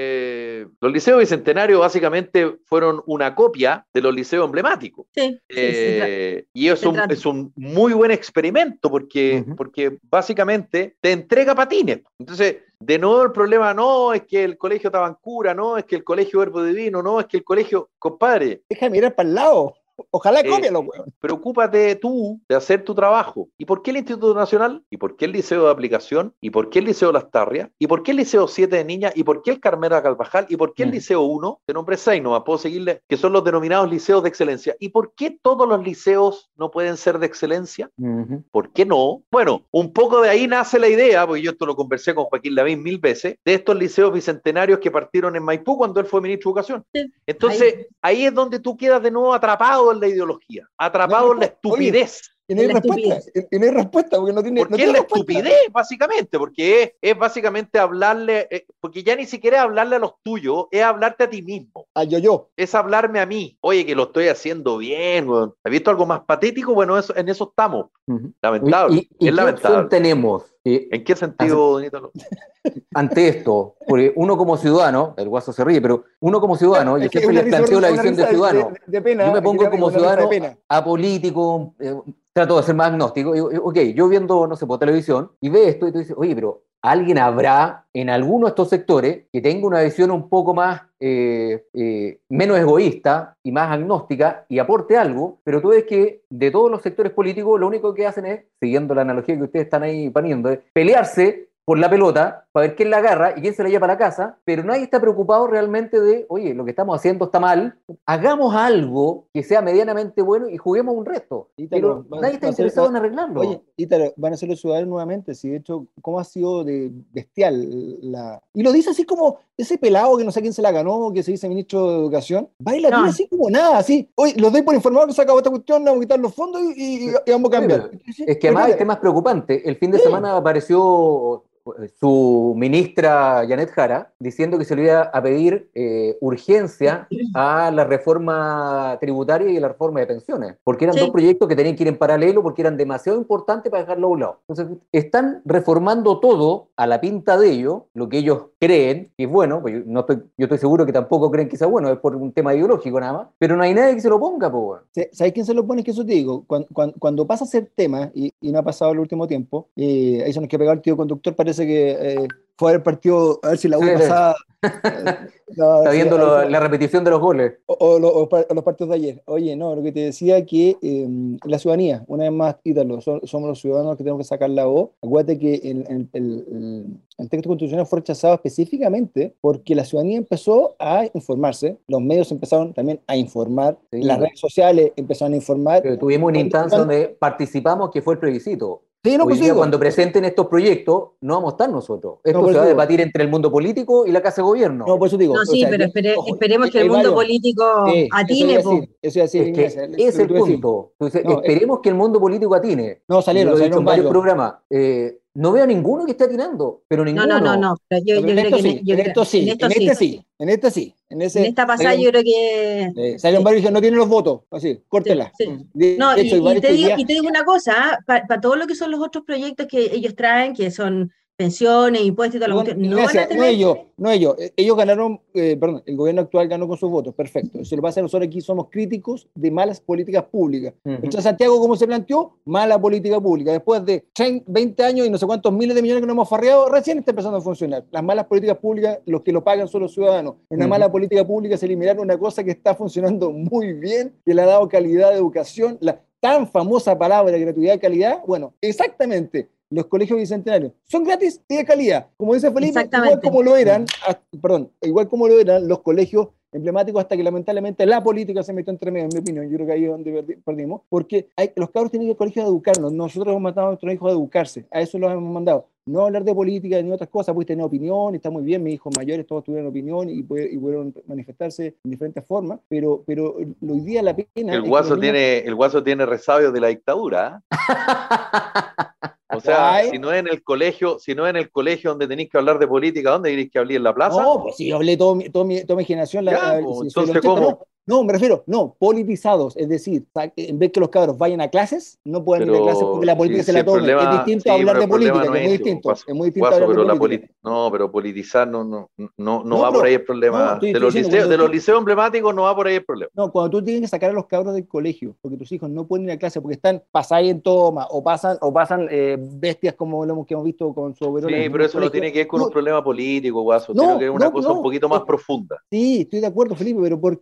eh, los liceos bicentenarios básicamente fueron una copia de los liceos emblemáticos. Sí, sí, se tra- Eh, y es se un, trata. es un muy buen experimento porque, Ujú. porque básicamente te entrega patines. Entonces, de nuevo el problema no es que el colegio Tabancura, no es que el colegio Verbo Divino, no es que el colegio, compadre, Deja de mirar para el lado. Ojalá Eh, cópialo, weón. Preocúpate tú de hacer tu trabajo. ¿Y por qué el Instituto Nacional? ¿Y por qué el Liceo de Aplicación? ¿Y por qué el Liceo Las Tarrias? ¿Y por qué el Liceo siete de Niñas? ¿Y por qué el Carmela Carvajal? ¿Y por qué el Mm. Liceo uno? Te nombré seis nomás, puedo seguirle, que son los denominados liceos de excelencia. ¿Y por qué todos los liceos no pueden ser de excelencia? Ujú. ¿Por qué no? Bueno, un poco de ahí nace la idea, porque yo esto lo conversé con Joaquín Lavín mil veces, de estos liceos bicentenarios que partieron en Maipú cuando él fue ministro de Educación. Sí, Entonces, ahí, ahí es donde tú quedas de nuevo atrapado en la ideología, atrapado en la estupidez. Y no hay La respuesta, estupidez. y no hay respuesta, porque no tiene, ¿Por no qué es tiene la respuesta. estupidez, básicamente? Porque es, es básicamente hablarle, eh, porque ya ni siquiera es hablarle a los tuyos, es hablarte a ti mismo. A yo, yo. Es hablarme a mí. Oye, que lo estoy haciendo bien, weón. ¿Has visto algo más patético? Bueno, eso, en eso estamos. Ujú. Lamentable. ¿Y, y, y es qué opción lamentable. tenemos eh, ¿En qué sentido, Don Ítalo? ante esto? Porque uno como ciudadano, el Guaso se ríe, pero uno como ciudadano, yo Es que siempre una les risa- planteo la una visión de risa ciudadano. de, de pena, Yo me pongo que como una risa de ciudadano pena. apolítico, eh, trato de ser más agnóstico. Digo, ok, yo viendo, no sé, por televisión y ve esto y tú dices, oye, pero alguien habrá en alguno de estos sectores que tenga una visión un poco más, eh, eh, menos egoísta y más agnóstica y aporte algo, pero tú ves que de todos los sectores políticos lo único que hacen es, siguiendo la analogía que ustedes están ahí poniendo, es pelearse por la pelota para ver quién la agarra y quién se la lleva para la casa, pero nadie está preocupado realmente de, oye, lo que estamos haciendo está mal, hagamos algo que sea medianamente bueno y juguemos un resto. Ítalo, Pero va- nadie está va a ser- interesado va- en arreglarlo. Oye, Ítalo, van a ser los ciudadanos nuevamente, si de hecho, cómo ha sido de bestial la... Y lo dice así como ese pelado que no sé quién se la ganó, que se dice ministro de Educación, va y la tira No. así como nada, así, oye, los doy por informado que se acabó esta cuestión, vamos a quitar los fondos y, y- y vamos a cambiar. Oye, pero es que además el tema es preocupante. El fin de Sí. semana apareció su ministra Janet Jara diciendo que se le iba a pedir eh, urgencia a la reforma tributaria y a la reforma de pensiones, porque eran Sí. dos proyectos que tenían que ir en paralelo porque eran demasiado importantes para dejarlo a un lado. Entonces, están reformando todo a la pinta de ellos, lo que ellos creen que es bueno, pues yo, no estoy, yo estoy seguro que tampoco creen que sea bueno, es por un tema ideológico nada más, pero no hay nadie que se lo ponga, pues. ¿Sabes quién se lo pone? Es que eso te digo, cuando, cuando, cuando pasa a ser tema, y, y no ha pasado el último tiempo, eh, ahí se nos queda pegado el tío conductor, parece que eh, fue al partido, a ver si la U Sí, sí. pasada... eh, no, Está sí, viendo ahí lo- fue- la repetición de los goles. o, o lo- o pa- o los partidos de ayer. Oye, no, lo que te decía que eh, la ciudadanía, una vez más, Ítalo, so- somos los ciudadanos los que tenemos que sacar la voz. Acuérdate que el, el- el- el- el texto constitucional fue rechazado específicamente porque la ciudadanía empezó a informarse, los medios empezaron también a informar, Sí. las redes sociales empezaron a informar. Pero tuvimos una Cuando- instancia cuando- donde participamos, que fue el plebiscito. Sí, no, Hoy pues día, digo. cuando presenten estos proyectos, no vamos a estar nosotros. Esto por se eso va a digo. debatir entre el mundo político y la Casa de Gobierno. No, por eso digo. No, o sí, sea, pero yo- espere- ojo, esperemos que el hay mundo varios. político Sí, atine, eso po. iba a decir, eso iba a decir, Es que Ignacia, ese lo es que el te iba a decir. punto. Entonces, No, es- esperemos que el mundo político atine. No, salieron, Yo lo he dicho salieron en varios varios. programas. Eh, no veo ninguno que esté atinando, pero No, ninguno. no, no, no. Pero yo, No, yo pero en creo esto que sí, en, yo en creo- esto sí, en esto en sí. este sí, en este sí. En, ese, En esta pasada salieron- yo creo que... eh, salieron varios y dijeron, no tienen los votos, así, córtela. Sí, sí. De No, y, hecho, hay y varios te que digo, ya- y te digo una cosa, para todo lo que son los otros proyectos que ellos traen, que son pensiones, impuestos y toda la Perdón, cuestión, no van Ignacia, a no tener... ellos, no ellos. Eh, Ellos ganaron, eh, perdón, el gobierno actual ganó con sus votos, perfecto. Eso lo pasa a nosotros aquí, somos críticos de malas políticas públicas. Ujú. Entonces, Santiago, ¿cómo se planteó? Mala política pública. Después de treinta, veinte años y no sé cuántos miles de millones que nos hemos farreado, recién está empezando a funcionar. Las malas políticas públicas, los que lo pagan son los ciudadanos. En una Ujú. mala política pública es eliminar una cosa que está funcionando muy bien, que le ha dado calidad de educación, la tan famosa palabra gratuidad y calidad. Bueno, exactamente. Los colegios bicentenarios son gratis y de calidad. Como dice Felipe, igual Exactamente. como lo eran, ah, perdón, igual como lo eran los colegios emblemáticos hasta que lamentablemente la política se metió entre medio, en mi opinión. Yo creo que ahí es donde perdi- perdimos, porque hay, los cabros tienen que ir al colegio a educarnos. Nosotros hemos mandado a nuestros hijos a educarse, a eso los hemos mandado. No hablar de política ni otras cosas, pues tener opinión, está muy bien, mis hijos mayores todos tuvieron opinión y, pue- y pudieron manifestarse en diferentes formas, pero, pero hoy día la pena... es El que guaso los niños- tiene, el guaso tiene resabios de la dictadura. ¿eh? O sea, Ay. si no es en el colegio, si no es en el colegio donde tenéis que hablar de política, ¿dónde queréis que hable? ¿En la plaza? No, pues sí, yo hablé todo mi, todo mi, toda mi generación. La, Ya, la- pues, si- si entonces, los ochenta, ¿cómo? No, no, me refiero, no, politizados, es decir, sa- en vez que los cabros vayan a clases, no pueden ir a Pero clases porque la política sí, se sí, la el tomen. problema- Es distinto sí, a hablar pero de el problema política, no que es muy es distinto. eso, Guaso, Es muy distinto Guaso, hablar pero de la política. politi- no, pero politizar no, no, no, no No, va pero- por ahí el no, problema. estoy- de, estoy los diciendo, liceos, cuando de los tú- liceos emblemáticos no va por ahí el problema. No, cuando tú tienes que sacar a los cabros del colegio, porque tus hijos no pueden ir a clase porque están pasados en toma o pasan, o pasan eh, bestias como lo hemos, que hemos visto con su overol. Sí, pero eso no tiene que ver con un problema político, Guaso. No, Tiene que ver una no, cosa no. un poquito más Eh, profunda. Sí, estoy de acuerdo, Felipe, pero ¿por qué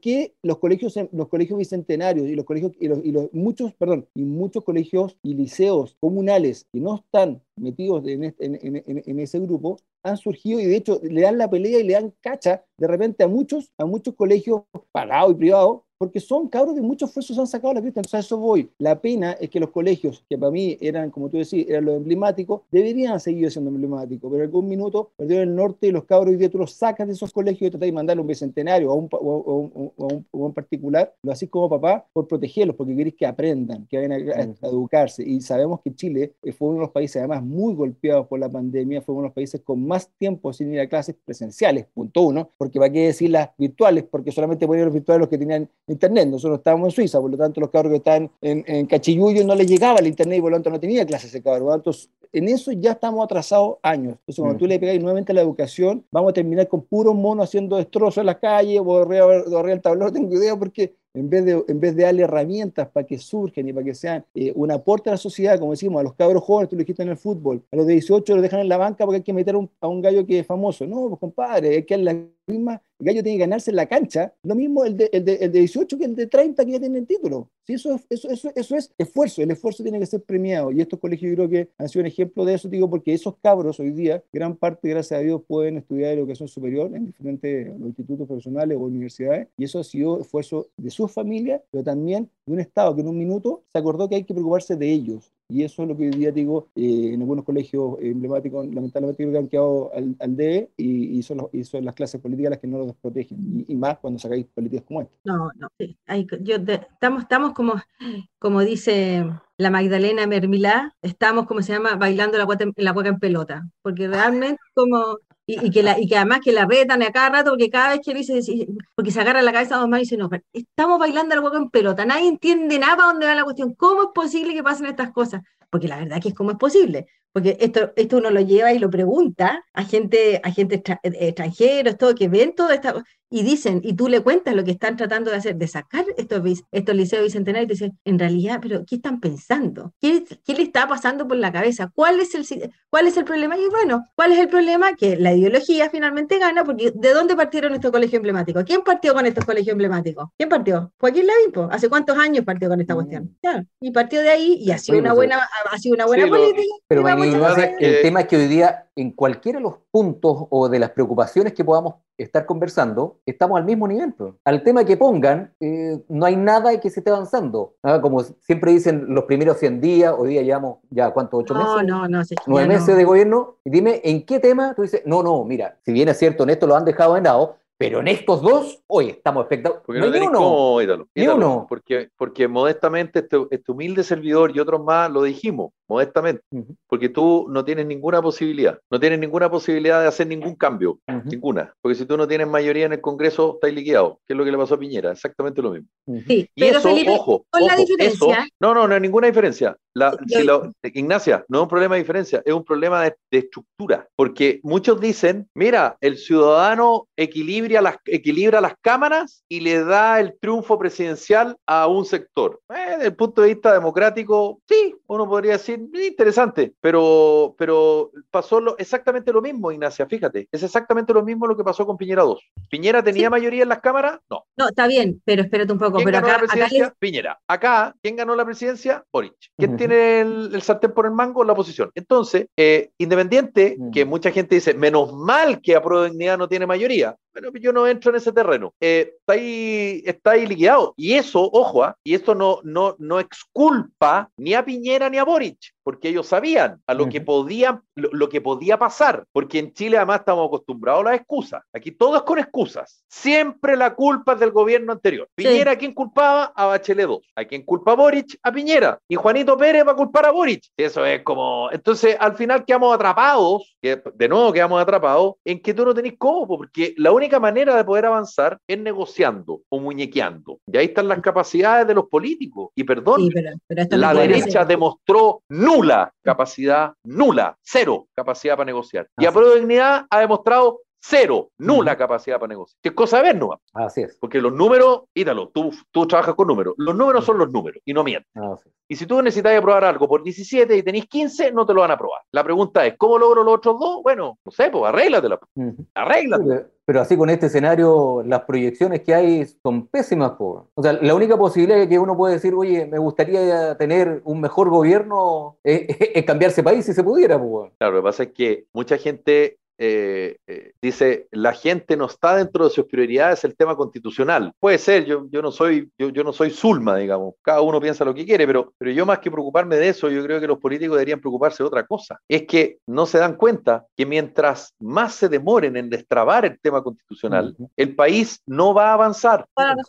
los colegios, los colegios bicentenarios y los colegios y los, y los muchos, perdón, y muchos colegios y liceos comunales que no están metidos en, este, en, en, en, en ese grupo han surgido y de hecho le dan la pelea y le dan cacha de repente a muchos, a muchos colegios pagados y privados, porque son cabros de muchos esfuerzos han sacado la cresta. Entonces a eso voy. La pena es que los colegios, que para mí eran, como tú decís, eran los emblemáticos, deberían seguir siendo emblemáticos, pero en algún minuto perdieron el norte y los cabros hoy día tú los sacas de esos colegios y tratas de mandarle un bicentenario o a un, o, o, o, un, o un particular, lo hacís como papá, por protegerlos, porque queréis que aprendan, que vayan a, a, a educarse. Y sabemos que Chile fue uno de los países además muy golpeados por la pandemia, fue uno de los países con más tiempo sin ir a clases presenciales, punto uno, porque para qué decir las virtuales, porque solamente ponían los virtuales los que tenían internet. Nosotros estábamos en Suiza, por lo tanto los cabros que estaban en, en Cachiyuyo no les llegaba el internet y por lo tanto no tenía clases ese cabro. Por lo tanto, en eso ya estamos atrasados años. Entonces cuando mm. tú le pegas nuevamente a la educación, vamos a terminar con puros monos haciendo destrozos en las calles, borrar el tablero, no tengo idea, porque en vez de, en vez de darle herramientas para que surjan y para que sean eh, un aporte a la sociedad, como decimos, a los cabros jóvenes, tú lo dijiste en el fútbol, a los de dieciocho los dejan en la banca porque hay que meter un, a un gallo que es famoso. No, pues compadre, es que es la misma, el gallo tiene que ganarse en la cancha, lo mismo el de, el de, el de dieciocho que el de treinta que ya tiene el título. Sí, eso, eso, eso, eso es esfuerzo, el esfuerzo tiene que ser premiado y estos colegios yo creo que han sido un ejemplo de eso, digo, porque esos cabros hoy día, gran parte, gracias a Dios, pueden estudiar educación superior en diferentes institutos profesionales o universidades y eso ha sido esfuerzo de sus familias, pero también de un Estado que en un minuto se acordó que hay que preocuparse de ellos. Y eso es lo que hoy día digo, eh, en algunos colegios emblemáticos, lamentablemente creo que han quedado al, al D E y, y, son los, y son las clases políticas las que no los protegen, y, y más cuando sacáis políticas como esta. No, no, sí, hay, yo de, estamos, estamos como, como dice la Magdalena Mermilá, estamos, como se llama, bailando la cueca, la cueca en pelota, porque realmente como... Y, y, que la, y que además que la retan a cada rato, porque cada vez que dice, porque se agarra la cabeza a dos manos y dice, no, estamos bailando el hueco en pelota, nadie entiende nada para dónde va la cuestión, ¿cómo es posible que pasen estas cosas? Porque la verdad que es cómo es posible, porque esto, esto uno lo lleva y lo pregunta a gente, a gente extra, extranjeros, todo, que ven todo esto, y dicen, y tú le cuentas lo que están tratando de hacer, de sacar estos, estos liceos bicentenarios, y te dicen, en realidad, pero ¿qué están pensando? ¿Qué, qué le está pasando por la cabeza? ¿Cuál es el, cuál es el problema? Y bueno, ¿cuál es el problema? Que la ideología finalmente gana, porque ¿de dónde partieron estos colegios emblemáticos? ¿Quién partió con estos colegios emblemáticos? ¿Quién partió? Joaquín Lavín, ¿hace cuántos años partió con esta cuestión? Claro, y partió de ahí, y ha sido una buena, ha sido una buena sí, política. Lo, pero Maguila, que... el tema es que hoy día, en cualquiera de los puntos o de las preocupaciones que podamos estar conversando, estamos al mismo nivel. Pues. Al tema que pongan, eh, no hay nada que se esté avanzando. ¿Ah? Como siempre dicen, los primeros cien días, hoy día llevamos ya, ¿cuántos? ¿Ocho no, meses? No, no, sí, ¿Nueve meses no. de gobierno? Y dime, ¿en qué tema? Tú dices, no, no, mira, si bien es cierto, en esto lo han dejado de lado, pero en estos dos, hoy estamos espectaculares. Porque no, no hay ni uno. Cómo, Ítalo, Ni Ítalo, uno. Porque, porque modestamente este, este humilde servidor y otros más lo dijimos, modestamente. Uh-huh. Porque tú no tienes ninguna posibilidad. No tienes ninguna posibilidad de hacer ningún cambio. Uh-huh. Ninguna. Porque si tú no tienes mayoría en el Congreso, estás liquidado. ¿Qué es lo que le pasó a Piñera? Exactamente lo mismo. Uh-huh. Sí, y pero eso, Felipe, ojo, con ojo, la diferencia. Eso, no, no, no hay ninguna diferencia. La, si lo, Ignacia, no es un problema de diferencia, es un problema de, de estructura. Porque muchos dicen, mira, el ciudadano equilibra las, equilibra las cámaras y le da el triunfo presidencial a un sector. Eh, desde el punto de vista democrático, sí, uno podría decir, interesante, pero, pero pasó lo, exactamente lo mismo, Ignacia, fíjate, es exactamente lo mismo lo que pasó con Piñera dos. ¿Piñera tenía sí. mayoría en las cámaras? No. No, está bien, pero espérate un poco. ¿Quién pero ganó acá, la presidencia? acá les... Piñera. Acá, ¿quién ganó la presidencia? Boric. ¿Quién uh-huh. tiene el, el sartén por el mango? La oposición. Entonces, eh, independiente, uh-huh. que mucha gente dice, menos mal que Apruebo Dignidad no tiene mayoría, pero yo no entro en ese terreno. Eh, está ahí, está ahí liquidado. Y eso, ojo, ¿eh? y esto no, no, no exculpa ni a Piñera ni a Boric, porque ellos sabían a lo, uh-huh. que podía, lo, lo que podía pasar, porque en Chile además estamos acostumbrados a las excusas. Aquí todo es con excusas. Siempre la culpa es del gobierno anterior. Piñera, sí. ¿a quién culpaba? A Bachelet dos. ¿A quién culpa a Boric? A Piñera. Y Juanito Pérez va a culpar a Boric. Eso es como... Entonces, al final quedamos atrapados, que de nuevo quedamos atrapados, en que tú no tenés cómo, porque la única manera de poder avanzar es negociando o muñequeando. Y ahí están las capacidades de los políticos. Y perdón, sí, pero, pero la no derecha demostró nula capacidad, nula, cero capacidad para negociar. Y Apruebo Dignidad ha demostrado cero, nula uh-huh. capacidad para negociar. ¿Qué cosa de ver, no? Así es. Porque los números, Ítalo, tú, tú trabajas con números. Los números uh-huh. son los números y no mienten. Así es. Y si tú necesitas aprobar algo por diecisiete y tenés quince, no te lo van a aprobar. La pregunta es, ¿cómo logro los otros dos? Bueno, no sé, pues arréglatela. Uh-huh. Arréglatela. Pero, pero así con este escenario, las proyecciones que hay son pésimas, po. O sea, la única posibilidad que uno puede decir, oye, me gustaría tener un mejor gobierno, es, es cambiarse país si se pudiera, po. Claro, lo que pasa es que mucha gente Eh, eh, dice, la gente no está dentro de sus prioridades el tema constitucional. Puede ser, yo, yo no soy yo, yo no soy Zulma, digamos, cada uno piensa lo que quiere, pero, pero yo más que preocuparme de eso, yo creo que los políticos deberían preocuparse de otra cosa. Es que no se dan cuenta que mientras más se demoren en destrabar el tema constitucional, uh-huh. el país no va a avanzar.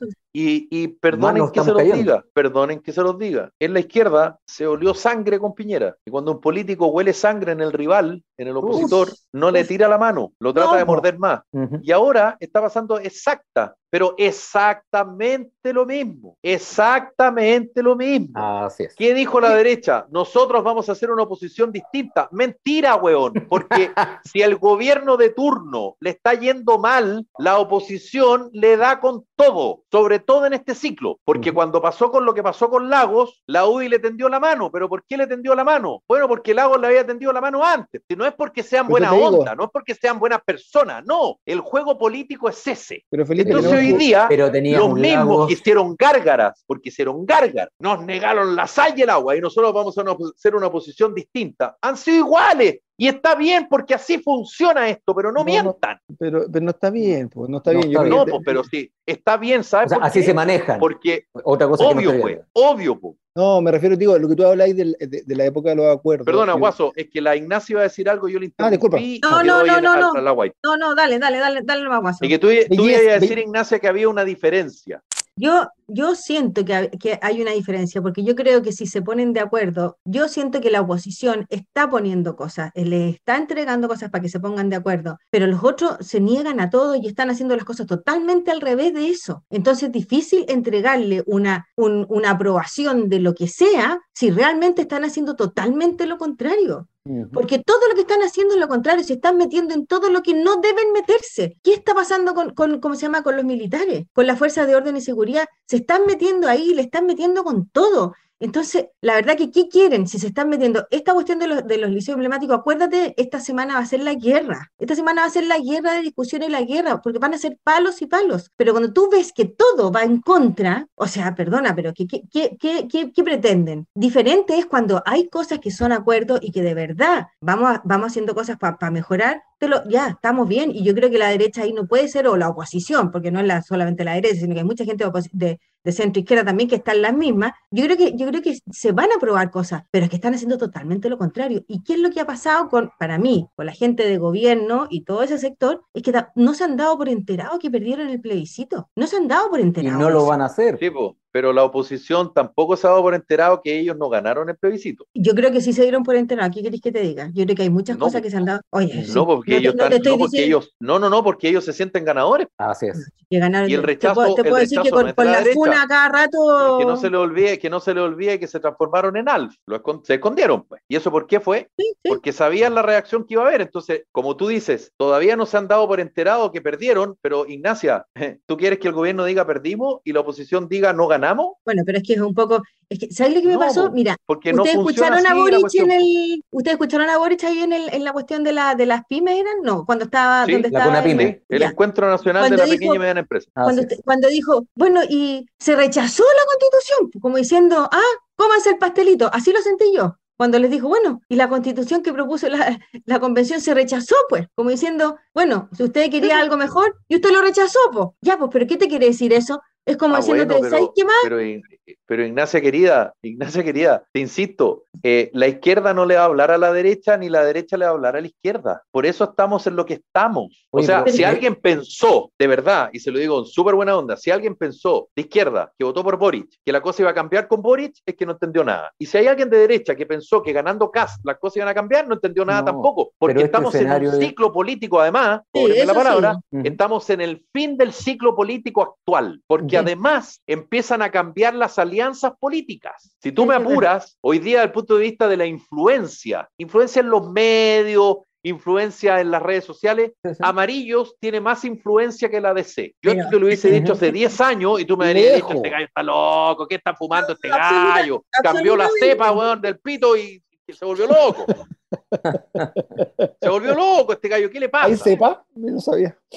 Y, y perdonen que se los cayendo. diga, perdonen que se los diga. En la izquierda se olió sangre con Piñera. Y cuando un político huele sangre en el rival, en el opositor, uf, no le tira la mano, lo trata no, de morder más. Uh-huh. Y ahora está pasando exacta, pero exactamente lo mismo. Exactamente lo mismo. Así es. ¿Qué dijo la derecha? Nosotros vamos a hacer una oposición distinta. Mentira, weón. Porque si el gobierno de turno le está yendo mal, la oposición le da con todo, sobre todo en este ciclo. Porque uh-huh. cuando pasó con lo que pasó con Lagos, la U D I le tendió la mano. ¿Pero por qué le tendió la mano? Bueno, porque Lagos le había tendido la mano antes. Si no es porque sean buena onda, no es porque sean buenas personas, no. El juego político es ese. Pero Felipe, entonces hoy día pero los mismos Lagos. que hicieron gárgaras, porque hicieron gárgaras, nos negaron la sal y el agua y nosotros vamos a hacer una posición distinta. Han sido iguales. Y está bien porque así funciona esto, pero no, no mientan. No, pero, pero no está bien, pues, no está no bien. Está Yo bien. No, que... pues, pero sí, está bien, ¿sabes? O sea, así qué? se manejan. Porque, Otra cosa obvio, que no pues, obvio, pues. No, me refiero, digo, lo que tú habláis de, de, de la época de los acuerdos. Perdona, yo... Guaso, es que la Ignacia iba a decir algo, yo le interrumpí. Ah, disculpa. No, no, no, no, no. No, no, dale, dale, dale, dale más, Guaso. Y que tú, tú ibas a decir, Ignacia, que había una diferencia. Yo, yo siento que, que hay una diferencia, porque yo creo que si se ponen de acuerdo, yo siento que la oposición está poniendo cosas, le está entregando cosas para que se pongan de acuerdo, pero los otros se niegan a todo y están haciendo las cosas totalmente al revés de eso. Entonces es difícil entregarle una, un, una aprobación de lo que sea si realmente están haciendo totalmente lo contrario. Porque todo lo que están haciendo es lo contrario, se están metiendo en todo lo que no deben meterse. ¿Qué está pasando con, con ¿cómo se llama?, con los militares, con las fuerzas de orden y seguridad? Se están metiendo ahí, le están metiendo con todo. Entonces, la verdad que, ¿qué quieren? Si se están metiendo esta cuestión de los, de los liceos emblemáticos, acuérdate, esta semana va a ser la guerra. Esta semana va a ser la guerra de discusión y la guerra, porque van a ser palos y palos. Pero cuando tú ves que todo va en contra, o sea, perdona, pero ¿qué, qué, qué, qué, qué, qué pretenden? Diferente es cuando hay cosas que son acuerdos y que de verdad vamos, a, vamos haciendo cosas para pa mejorar, lo, ya, estamos bien. Y yo creo que la derecha ahí no puede ser, o la oposición, porque no es la, solamente la derecha, sino que hay mucha gente de, de, de centro izquierda también que están las mismas. Yo creo que, yo creo que se van a probar cosas, pero es que están haciendo totalmente lo contrario. ¿Y qué es lo que ha pasado con, para mí, con la gente de gobierno y todo ese sector? Es que no se han dado por enterado que perdieron el plebiscito. No se han dado por enterado. Y no lo van a hacer. Sí, po, pero la oposición tampoco se ha dado por enterado que ellos no ganaron el plebiscito. Yo creo que sí se dieron por enterado. ¿Qué querés que te diga? Yo creo que hay muchas no, cosas que se han dado. Oye, no, porque, no, ellos, no, están, no, porque ellos no, no, no, porque ellos se sienten ganadores. Así es. Que ganaron, y el rechazo, te puedo, te puedo el decir rechazo que con, no es con la, la derecha, funa cada rato. Que no se le olvide, que no se le olvide que se transformaron en Alf. Lo escond se escondieron, pues. ¿Y eso por qué fue? Sí, sí. Porque sabían la reacción que iba a haber. Entonces, como tú dices, todavía no se han dado por enterado que perdieron, pero Ignacia, ¿tú quieres que el gobierno diga perdimos y la oposición diga no ganamos? Bueno, pero es que es un poco, es que, ¿sabes lo que me no, pasó? Mira, porque ustedes no escucharon a Boric en el, ustedes escucharon a Boric ahí en, el, en la cuestión de la de las pymes, ¿eran? No, cuando estaba, sí, donde la estaba Conapyme, sí, el ya. Encuentro Nacional Cuando de la dijo, Pequeña y Mediana Empresa. Cuando, usted, cuando dijo, bueno, y se rechazó la Constitución, como diciendo, ah, cómanse el pastelito, así lo sentí yo. Cuando les dijo, bueno, y la constitución que propuso la, la convención se rechazó, pues, como diciendo, bueno, si usted quería algo mejor, y usted lo rechazó, pues, ya, pues, pero ¿qué te quiere decir eso? Es como ah, diciéndote, bueno, pero, ¿sabes qué más? Pero, pero Ignacia querida, Ignacia querida, te insisto, eh, la izquierda no le va a hablar a la derecha, ni la derecha le va a hablar a la izquierda. Por eso estamos en lo que estamos. O Oye, sea, pero, si alguien pensó, de verdad, y se lo digo en súper buena onda, si alguien pensó de izquierda que votó por Boric, que la cosa iba a cambiar con Boric, es que no entendió nada. Y si hay alguien de derecha que pensó que ganando Kast las cosas iban a cambiar, no entendió nada no, tampoco. Porque estamos este en un ciclo de... político, además, sí, la palabra, sí. uh-huh. estamos en el fin del ciclo político actual. Porque uh-huh. además empiezan a cambiar las alianzas políticas. Si tú me apuras, hoy día desde el punto de vista de la influencia, influencia en los medios, influencia en las redes sociales, sí, sí. Amarillos tiene más influencia que la D C. Yo Mira, te lo hubiese uh-huh. dicho hace diez años y tú me habrías dicho, este gallo está loco, ¿qué está fumando no, este gallo? Cambió la cepa, weón, del pito y se volvió loco. Se volvió loco este gallo, ¿qué le pasa? ¿Hay cepa? Yo no sabía.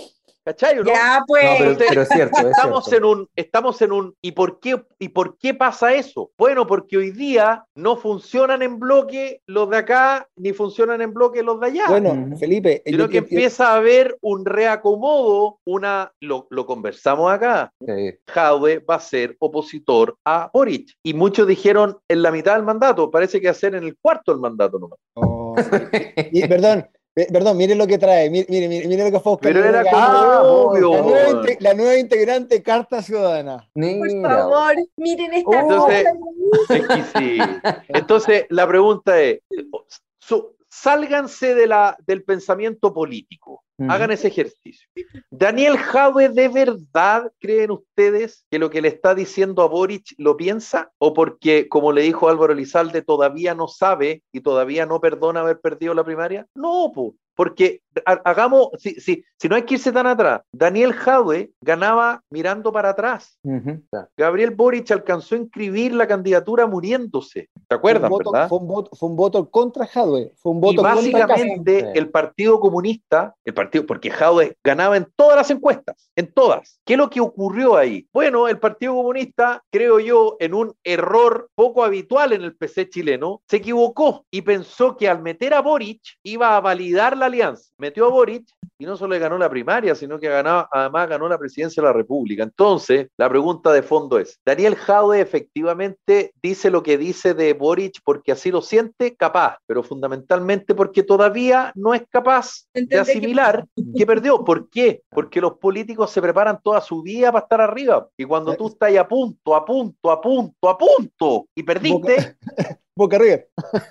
¿Cachai o no? Ya, pues. No, pero, pero es cierto, es Estamos cierto. en un, estamos en un, ¿y por qué, y por qué pasa eso? Bueno, porque hoy día no funcionan en bloque los de acá, ni funcionan en bloque los de allá. Bueno, Ujú. Felipe, Sino yo- que yo- yo- empieza a haber un reacomodo, una, lo, lo conversamos acá. Sí. Jadwe va a ser opositor a Boric. Y muchos dijeron en la mitad del mandato, parece que va a ser en el cuarto del mandato nomás. oh, y- perdón, pe- perdón, mire lo que trae, mire, mire, mire, mire lo que fue a buscar. Pero era la, como Ah, obvio. la nueva, weón. inte- la nueva integrante Carta Ciudadana. Por Mira, favor, miren esta Entonces, cosa. Es que sí. Entonces, la pregunta es, su- sálganse de la, del pensamiento político. Ujú. Hagan ese ejercicio. ¿Daniel Jadwe de verdad creen ustedes que lo que le está diciendo a Boric lo piensa? ¿O porque, como le dijo Álvaro Elizalde, todavía no sabe y todavía no perdona haber perdido la primaria? No, po, porque ha- hagamos, si, si, si no hay que irse tan atrás, Daniel Jadwe ganaba mirando para atrás. Ujú. Ya. Gabriel Boric alcanzó a inscribir la candidatura muriéndose. ¿Se acuerdan, fue un voto, verdad? Fue un voto, fue un voto contra Jadwe. Fue un voto Y contra Cast. básicamente Sí. el Partido Comunista, el partido, porque Jadwe ganaba en todas las encuestas, en todas. ¿Qué es lo que ocurrió ahí? Bueno, el Partido Comunista, creo yo, en un error poco habitual en el P C chileno, se equivocó y pensó que al meter a Boric iba a validar la alianza. Metió a Boric y no solo le ganó la primaria, sino que ganaba, además ganó la presidencia de la República. Entonces, la pregunta de fondo es, ¿Daniel Jadwe efectivamente dice lo que dice de Boric porque así lo siente? Capaz, pero fundamentalmente porque todavía no es capaz de Entendé que- asimilar que perdió. ¿Por qué? Porque los políticos se preparan toda su vida para estar arriba. Y cuando tú estás a punto, a punto, a punto, a punto, y perdiste, Boca River.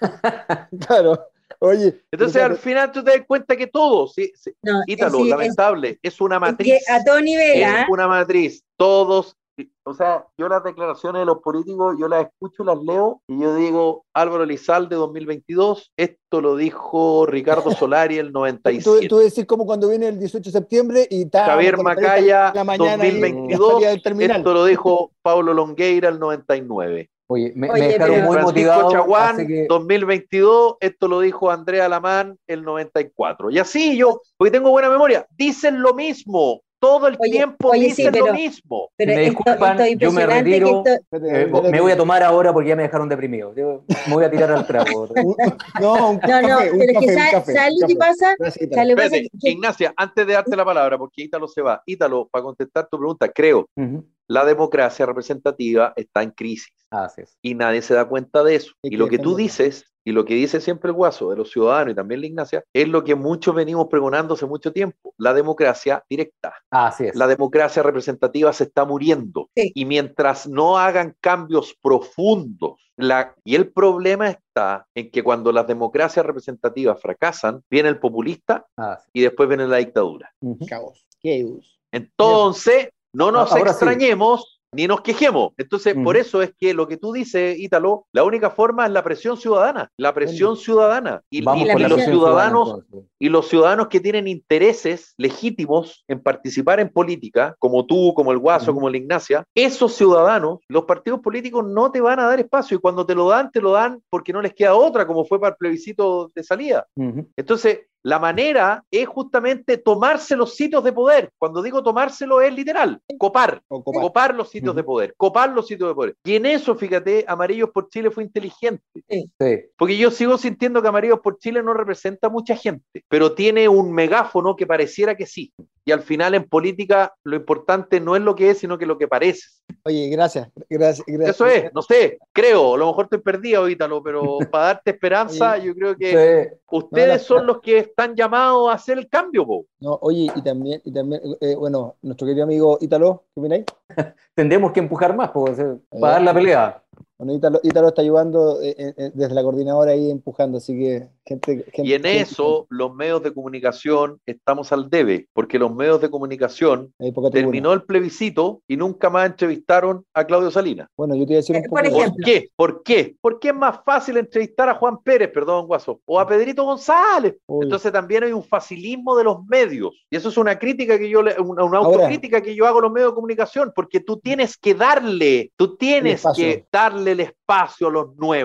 Claro. Oye, entonces pero- al final tú te das cuenta que todo, sí, sí, No, Ítalo, sí, es- lamentable, es una es matriz. que a todo nivel, Es ¿ah? una matriz, todos, o sea, yo las declaraciones de los políticos, yo las escucho, las leo, y yo digo, Álvaro Elizalde dos mil veintidós, esto lo dijo Ricardo Solari el noventa y tú, siete. tú decís como cuando viene el dieciocho de septiembre y está Javier Macaya la mañana ahí en la dos mil veintidós, salida del terminal. esto lo dijo Pablo Longueira el noventa y nueve. Oye, me, Oye, me dejaron pero- muy Francisco motivado. Chaguán, así que- dos mil veintidós, esto lo dijo Andrea Alamán el noventa y cuatro. Y así yo, porque tengo buena memoria, dicen lo mismo, todo el Oye, tiempo oye, sí, dicen pero- lo mismo. Pero me esto, disculpan, esto es yo me impresionante que retiro. esto- Espérate, Eh, espérate. me voy a tomar ahora porque ya me dejaron deprimido. Yo me voy a tirar al trago. Un- no, un No, café, no, un pero es café, que un sa- café, ¿sabes un lo que café. pasa? Gracias, ¿Sabes lo que pasa? Espérate, Que- Ignacia, antes de darte la palabra, porque Ítalo se va, Ítalo, para contestar tu pregunta, creo, Ujú. la democracia representativa está en crisis Así es. y nadie se da cuenta de eso. Hay Y que lo que tú defenderlo. dices, y lo que dice siempre el Guaso de los ciudadanos y también la Ignacia, es lo que muchos venimos pregonando hace mucho tiempo, la democracia directa. Así es. La democracia representativa se está muriendo. Sí. Y mientras no hagan cambios profundos, la, y el problema está en que cuando las democracias representativas fracasan, viene el populista Así. y después viene la dictadura. Ujú. Caos. Chaos. Entonces, no nos Ahora sí. extrañemos ni nos quejemos. Entonces, Ujú. por eso es que lo que tú dices, Ítalo, la única forma es la presión ciudadana, la presión ciudadana. Y, Vamos y- la con y la los presión presión ciudadana, ciudadanos entonces. y los ciudadanos que tienen intereses legítimos en participar en política, como tú, como el Guaso, Ujú. como la Ignacia, esos ciudadanos, los partidos políticos no te van a dar espacio y cuando te lo dan, te lo dan porque no les queda otra, como fue para el plebiscito de salida. Ujú. Entonces, la manera es justamente tomarse los sitios de poder. Cuando digo tomárselo es literal, copar. O copar. Copar los sitios Ujú. de poder, copar los sitios de poder. Y en eso, fíjate, Amarillos por Chile fue inteligente. Sí. Porque yo sigo sintiendo que Amarillos por Chile no representa a mucha gente, pero tiene un megáfono que pareciera que sí. Y al final en política lo importante no es lo que es, sino que lo que parece. Oye, gracias. Gracias. gracias. Eso es, no sé, creo, a lo mejor estoy perdido, Ítalo, pero para darte esperanza, yo creo que Sí. ustedes No, la- son los que están llamados a hacer el cambio, po. No, oye, y también, y también eh, bueno, nuestro querido amigo Ítalo, ¿qué opináis? Tendremos que empujar más pues, eh, Eh. para dar la pelea. Bueno, Ítalo, Ítalo está ayudando eh, eh, desde la coordinadora ahí empujando, así que gente... gente Y en gente- eso los medios de comunicación estamos al debe, porque los medios de comunicación hay poca tribuna. terminó el plebiscito y nunca más entrevistaron a Claudio Salinas. Bueno, yo te iba a decir un Eh, poco... por ¿Por ejemplo. qué? ¿Por qué? Porque es más fácil entrevistar a Juan Pérez, perdón, Guaso, o a Pedrito González. Obvio. Entonces también hay un facilismo de los medios. Y eso es una crítica que yo, le- una, una Ahora- autocrítica que yo hago a los medios de comunicación, porque tú tienes que darle, tú tienes espacio. que darle el espacio a los nuevos.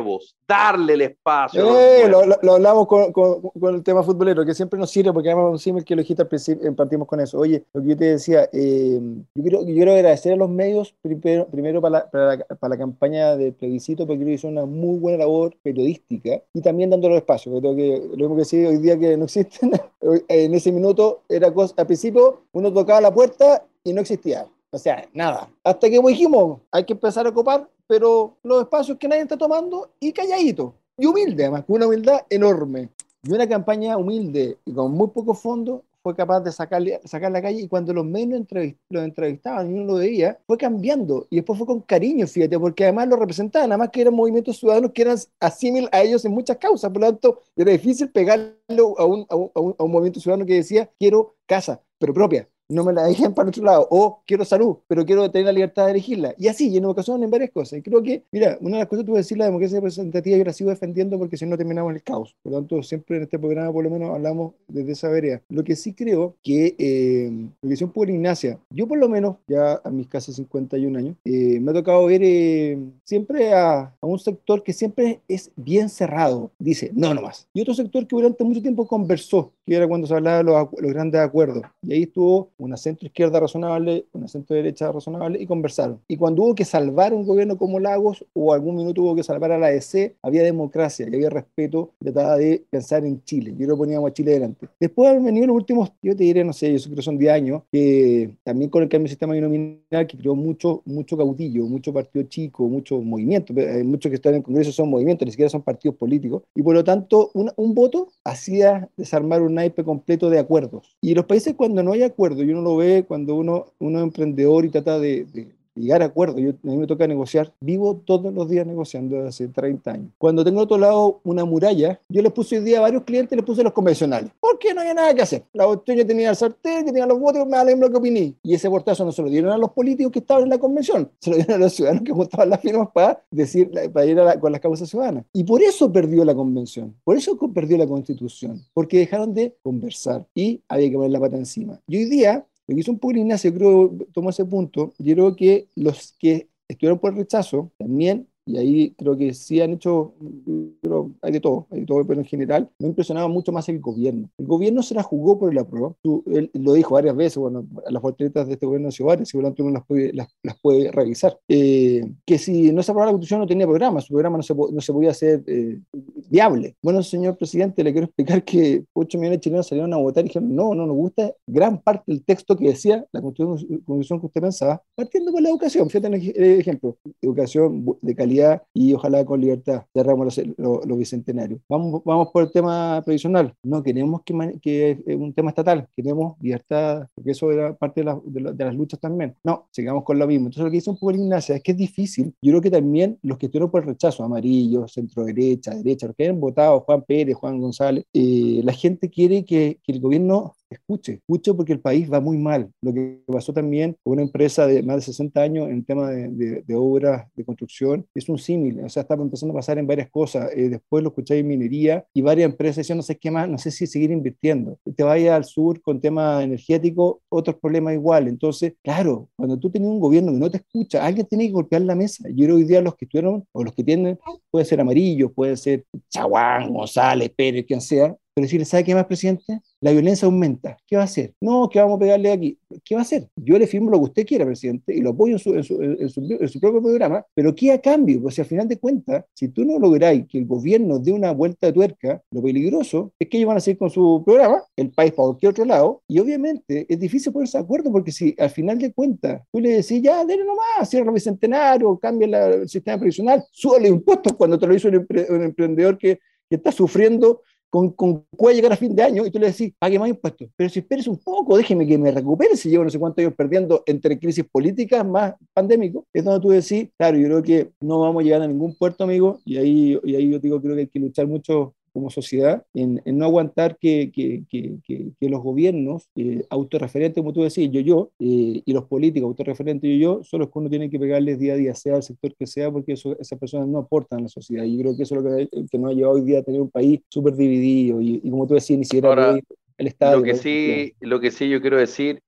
darle el espacio. Eh, lo, lo, lo hablamos con, con, con el tema futbolero, que siempre nos sirve, porque además un símil que lo dijiste al principio, partimos con eso. Oye, lo que yo te decía, eh, yo, quiero, yo quiero agradecer a los medios, primero, primero para, la, para, la, para la campaña de plebiscito, porque creo que hizo una muy buena labor periodística, y también dándole espacio, que tengo que, lo mismo que sí, hoy día que no existen, en ese minuto, era cosa, al principio uno tocaba la puerta y no existía. O sea, nada. Hasta que dijimos, hay que empezar a ocupar, pero los espacios que nadie está tomando y calladito. Y humilde, además, con una humildad enorme. Y una campaña humilde y con muy pocos fondos fue capaz de sacarle, sacar la calle, y cuando los medios entrevist, los entrevistaban y uno lo veía, fue cambiando. Y después fue con cariño, fíjate, porque además lo representaban, además que eran movimientos ciudadanos que eran asímil a ellos en muchas causas. Por lo tanto, era difícil pegarlo a un, a un, a un, a un movimiento ciudadano que decía, quiero casa, pero propia. No me la dejen para otro lado, o quiero salud, pero quiero tener la libertad de elegirla, y así, y en ocasiones en varias cosas. Y creo que, mira, una de las cosas que tú decir, la democracia representativa, yo la sigo defendiendo porque si no terminamos en el caos. Por lo tanto, siempre en este programa por lo menos hablamos desde esa vereda. Lo que sí creo que, eh, lo que decía un poco en Ignacia, yo por lo menos, ya a mis casi cincuenta y un años, eh, me ha tocado ver eh, siempre a, a un sector que siempre es bien cerrado, dice, no nomás. Y otro sector que durante mucho tiempo conversó, que era cuando se hablaba de los, los grandes acuerdos. Y ahí estuvo una centro izquierda razonable, una centro derecha razonable, y conversaron. Y cuando hubo que salvar un gobierno como Lagos, o algún minuto hubo que salvar a la A D C, había democracia y había respeto, trataba de pensar en Chile. Yo lo poníamos a Chile delante. Después han venido los últimos, yo te diré, no sé, yo creo que son diez años, que también con el cambio del sistema binominal, que creó mucho, mucho caudillo, mucho partido chico, mucho movimiento. Muchos que están en el Congreso son movimientos, ni siquiera son partidos políticos. Y por lo tanto, un, un voto hacía desarmar un naipe completo de acuerdos. Y los países, cuando no hay acuerdo, y uno lo ve cuando uno, uno es emprendedor y trata de, de llegar a acuerdos, yo, a mí me toca negociar, vivo todos los días negociando desde hace treinta años. Cuando tengo a otro lado una muralla, yo les puse hoy día a varios clientes, les puse los convencionales, porque no había nada que hacer. La cuestión, yo tenía el sartén, que tenía los votos, me da lo que opiné. Y ese portazo no se lo dieron a los políticos que estaban en la convención, se lo dieron a los ciudadanos que juntaban las firmas para, decir, para ir a la, con las causas ciudadanas. Y por eso perdió la convención, por eso perdió la constitución, porque dejaron de conversar y había que poner la pata encima. Y hoy día, lo que hizo un poco Ignacio, creo, tomó ese punto. Yo creo que los que estuvieron por el rechazo también, y ahí creo que sí han hecho, pero hay de todo, hay de todo, pero en general me impresionaba mucho más el gobierno. El gobierno se la jugó por el apruebo. Tú, él lo dijo varias veces, bueno, las volteretas de este gobierno han sido varias, seguramente uno las puede, las, las puede revisar. Eh, que si no se aprobaba la Constitución no tenía programa, su programa no se, no se podía hacer eh, viable. Bueno, señor presidente, le quiero explicar que ocho millones de chilenos salieron a votar y dijeron, no, no nos gusta gran parte del texto que decía la Constitución que usted pensaba, partiendo por la educación. Fíjate el ejemplo, educación de calidad y ojalá con libertad. Cerramos los, los, los bicentenarios. Vamos, vamos por el tema previsional. No queremos que, que es un tema estatal, queremos libertad, porque eso era parte de, la, de, la, de las luchas también. No, sigamos con lo mismo. Entonces lo que dice un poco Ignacia es que es difícil. Yo creo que también los que estuvieron por el rechazo, amarillo, centro derecha, derecha, los que hayan votado, Juan Pérez, Juan González, eh, la gente quiere que, que el gobierno escuche, escuche porque el país va muy mal. Lo que pasó también con una empresa de más de sesenta años en tema de, de, de obras de construcción, es un símil, o sea, está empezando a pasar en varias cosas. Eh, después lo escuché en minería y varias empresas diciendo, no sé qué más, no sé si seguir invirtiendo. Te vayas al sur con temas energéticos, otros problemas igual. Entonces, claro, cuando tú tienes un gobierno que no te escucha, alguien tiene que golpear la mesa. Yo creo hoy día los que estuvieron, o los que tienen, puede ser Amarillo, puede ser Chaguán, González, Pérez, quien sea, pero decirle, ¿sabe qué más, presidente? La violencia aumenta. ¿Qué va a hacer? No, que vamos a pegarle aquí. ¿Qué va a hacer? Yo le firmo lo que usted quiera, presidente, y lo apoyo en su, en su, en su, en su propio programa, pero ¿qué a cambio? Pues si al final de cuentas, si tú no lográis que el gobierno dé una vuelta de tuerca, lo peligroso es que ellos van a seguir con su programa, el país para cualquier otro lado, y obviamente es difícil ponerse de acuerdo, porque si al final de cuentas tú le decís, ya, denle nomás, cierra el bicentenario, cambia la, el sistema previsional, súbale impuestos cuando te lo hizo un, empre, un emprendedor que, que está sufriendo con, con puede llegar a fin de año y tú le decís, pague más impuestos. Pero si esperes un poco, déjeme que me recupere, si llevo no sé cuántos años perdiendo entre crisis políticas más pandémicos, es donde tú decís, claro, yo creo que no vamos a llegar a ningún puerto, amigo, y ahí, y ahí yo digo, creo que hay que luchar mucho como sociedad en, en no aguantar que, que, que, que, que los gobiernos eh, autorreferentes, como tú decís, yo, yo, eh, y los políticos autorreferentes, yo, yo, son los que uno tiene que pegarles día a día, sea el sector que sea, porque eso, esas personas no aportan a la sociedad. Y yo creo que eso es lo que, que nos ha llevado hoy día a tener un país súper dividido, y, y como tú decís, ni siquiera Ahora, el estadio. lo que sí, lo que sí yo quiero decir,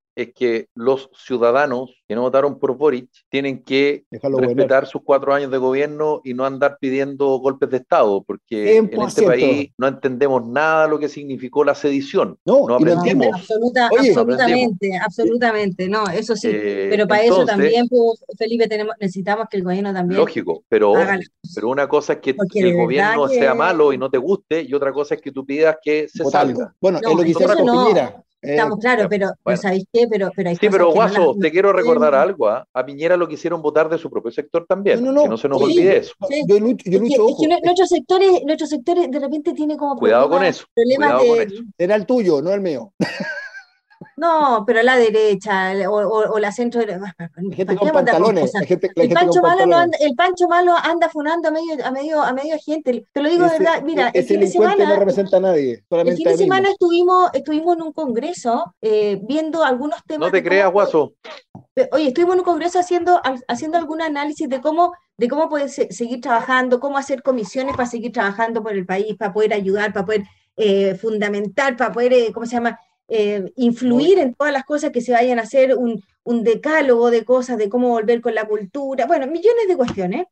es que los ciudadanos que no votaron por Boric tienen que Déjalo respetar gobernar. sus cuatro años de gobierno y no andar pidiendo golpes de Estado, porque cien en por este ciento. país no entendemos nada de lo que significó la sedición. No, No y lo No, aprendimos. absoluta, Oye, no aprendimos. absolutamente, absolutamente, no, eso sí. Eh, Pero para eso entonces, también, pues, Felipe, tenemos, necesitamos que el gobierno también lógico, pero, haga las pero una cosa es que, porque que de el verdad gobierno que sea malo y no te guste, y otra cosa es que tú pidas que se votarlo. salga. Bueno, es no, lo que hicieron eso con no, Piñera. Eh, estamos claros, Ya, pero, pero bueno. ¿sabéis qué? Pero, pero hay Sí, cosas pero que no las Guaso, no te quiero recordar pueden- algo, ¿ah? A Piñera lo quisieron votar de su propio sector no, también, no, no. que no se nos Sí, olvide eso. sí. Yo lucho, yo Es que, lucho, es que ojo. nuestros sectores, nuestros sectores de repente tienen como Cuidado con problemas, eso, problemas cuidado con de, eso. Era el tuyo, no el mío. no, pero la derecha el- o, o- o la centro, Hay gente ¿para con qué vamos a andar con pantalones. cosas? Hay gente, la El gente con Pancho Malo no pantalones. anda, el Pancho Malo anda funando a medio, a medio, a medio gente. Te lo digo de Ese, verdad. Mira, el ese fin de delincuente no semana, representa a nadie, el solamente fin a de él mismo. semana estuvimos, estuvimos en un congreso eh, viendo algunos temas No te de cómo, creas, Guaso. oye, estuvimos en un congreso haciendo, haciendo algún análisis de cómo, de cómo poder se- seguir trabajando, cómo hacer comisiones para seguir trabajando por el país, para poder ayudar, para poder eh, fundamentar, para poder, eh, ¿cómo se llama? Eh, influir en todas las cosas que se vayan a hacer, un, un decálogo de cosas, de cómo volver con la cultura, bueno, millones de cuestiones.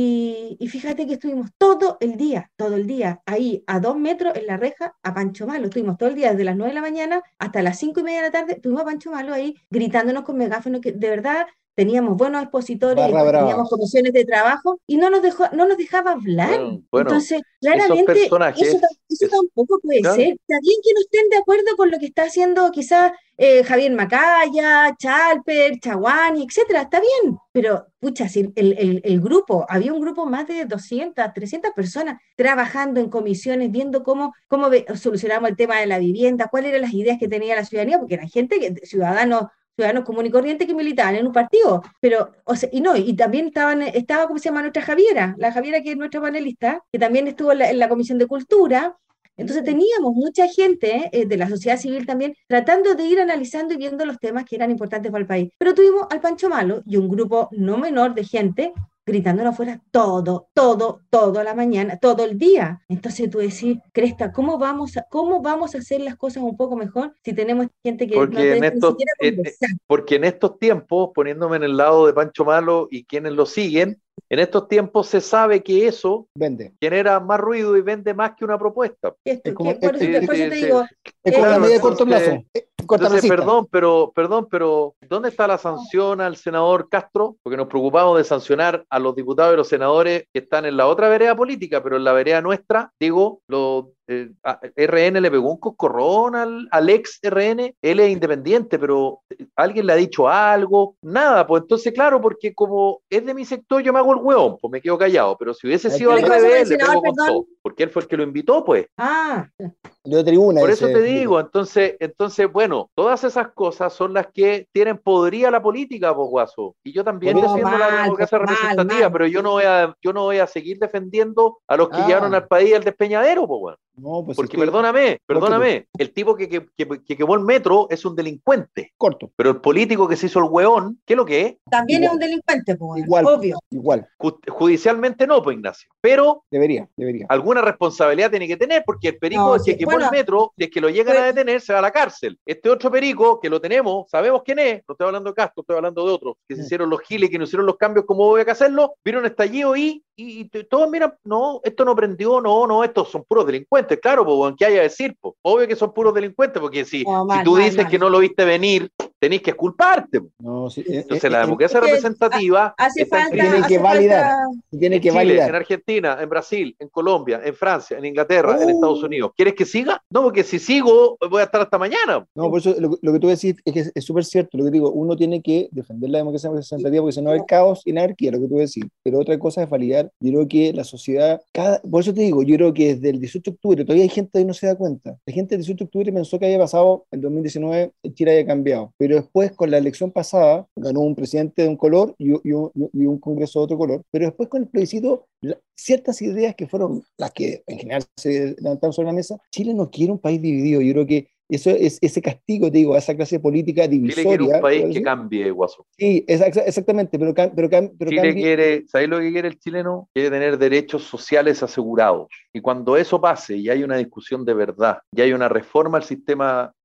Y, y fíjate que estuvimos todo el día, todo el día, ahí a dos metros en la reja a Pancho Malo. Estuvimos todo el día, desde las nueve de la mañana hasta las cinco y media de la tarde, estuvimos a Pancho Malo ahí gritándonos con megáfono, que de verdad teníamos buenos expositores y Barra después brava. teníamos comisiones de trabajo y no nos dejó, no nos dejaba hablar. Bueno, bueno, Entonces, esos claramente, personajes, eso, ta- eso es- tampoco puede claro. ser. Está bien que no estén de acuerdo con lo que está haciendo quizás eh, Javier Macaya, Chalper, Chaguani, etcétera, está bien, pero pucha, si el, el, el grupo, había un grupo más de doscientas, trescientas personas trabajando en comisiones, viendo cómo, cómo ve- solucionamos el tema de la vivienda, cuáles eran las ideas que tenía la ciudadanía, porque eran gente, que, ciudadanos ciudadanos comunes y corrientes que militaban en un partido, pero, o sea, y no, y también estaban, estaba, ¿cómo se llama? Nuestra Javiera, la Javiera que es nuestra panelista, que también estuvo en la, en la Comisión de Cultura. Entonces teníamos mucha gente eh, de la sociedad civil también tratando de ir analizando y viendo los temas que eran importantes para el país. Pero tuvimos al Pancho Malo y un grupo no menor de gente gritándolo afuera todo, todo, toda la mañana, todo el día. Entonces tú decís, Cresta, ¿cómo vamos a, cómo vamos a hacer las cosas un poco mejor si tenemos gente que no Porque te en deja ni estos, siquiera en- eh, conversar? porque en estos tiempos, poniéndome en el lado de Pancho Malo y quienes lo siguen, en estos tiempos se sabe que eso Vende. genera más ruido y vende más que una propuesta. Esto, Es como- ¿qué? Por, es- eso, te, Sí, por eso sí, te sí. digo, Es eh, como la Claro, medida de corto entonces- plazo. Eh, Entonces, cortoplacista. perdón, pero, perdón, pero ¿dónde está la sanción al senador Castro? Porque nos preocupamos de sancionar a los diputados y los senadores que están en la otra vereda política, pero en la vereda nuestra, digo, los eh, a- R N le pegó un coscorrón al, al ex R N, él es independiente, pero ¿alguien le ha dicho algo? Nada, pues entonces, claro, porque como es de mi sector, yo me hago el hueón, pues me quedo callado, pero si hubiese Ay, sido ¿qué al le pasó con el revés, le senador, pego con perdón? todo, porque él fue el que lo invitó, pues. ah, Yo de tribuna. Por ese, eso te Felipe. digo, entonces, entonces, bueno, todas esas cosas son las que tienen podrida la política, pues, Guaso. Y yo también Por eso- defiendo la mal, democracia pues, mal, representativa, mal. pero yo no voy a, yo no voy a seguir defendiendo a los que Ah. llevaron al país al despeñadero, pues, weón. No, pues Porque es que- perdóname, perdóname, el tipo que, que, que, que quemó el metro es un delincuente, corto. pero el político que se hizo el hueón, ¿qué es lo que es? también Igual. es un delincuente, pues, Igual. obvio. Igual. Ju- Judicialmente no, pues, Ignacio. Pero Debería, debería. alguna responsabilidad tiene que tener, porque el perico No, es que sí, quemó bueno, el metro, si es que lo llegan a pues- detener, se va a la cárcel. Este otro perico, que lo tenemos, sabemos quién es, no estoy hablando de Castro, estoy hablando de otros, que se Mm. hicieron los giles, que no hicieron los cambios como voy a hacerlo, vieron un estallido y, y, y todos miran, no, esto no prendió, no, no, estos son puros delincuentes, claro, pues, ¿qué hay a decir? Po? Obvio que son puros delincuentes, porque si, No, mal, si tú mal, dices mal. que no lo viste venir, tenés que exculparte. Po. No, sí, eh, Entonces eh, la eh, democracia es que representativa Hace está en falta, tienen crisis. que hace validar. falta- tiene En que Chile, validar. en Argentina, en Brasil, en Colombia, en Francia, en Inglaterra, en Oh. Estados Unidos. ¿Quieres que siga? No, porque si sigo voy a estar hasta mañana. No, por eso lo, lo que tú decís es que es- es súper cierto. Lo que digo, uno tiene que defender la democracia representativa porque si no hay caos y anarquía, lo que tú decís. Pero otra cosa es validar. Yo creo que la sociedad, cada, por eso te digo, yo creo que desde el dieciocho de octubre todavía hay gente que no se da cuenta. La gente del dieciocho de octubre pensó que había pasado el dos mil diecinueve, Chile había cambiado. Pero después, con la elección pasada, ganó un presidente de un color y, y un, y un congreso de otro color. Pero después, con el plebiscito, la- ciertas ideas que fueron las que en general se levantaron sobre la mesa, Chile no quiere un país dividido. Yo creo que eso es ese castigo, te digo, a esa clase política Chile divisoria. quiere un país ¿puedo que decir? cambie, Guaso. Sí, exa- exactamente, pero, cam- pero, cam- pero Chile cambie- quiere, ¿sabéis lo que quiere el chileno? Quiere tener derechos sociales asegurados. Y cuando eso pase y hay una discusión de verdad y hay una reforma al sistema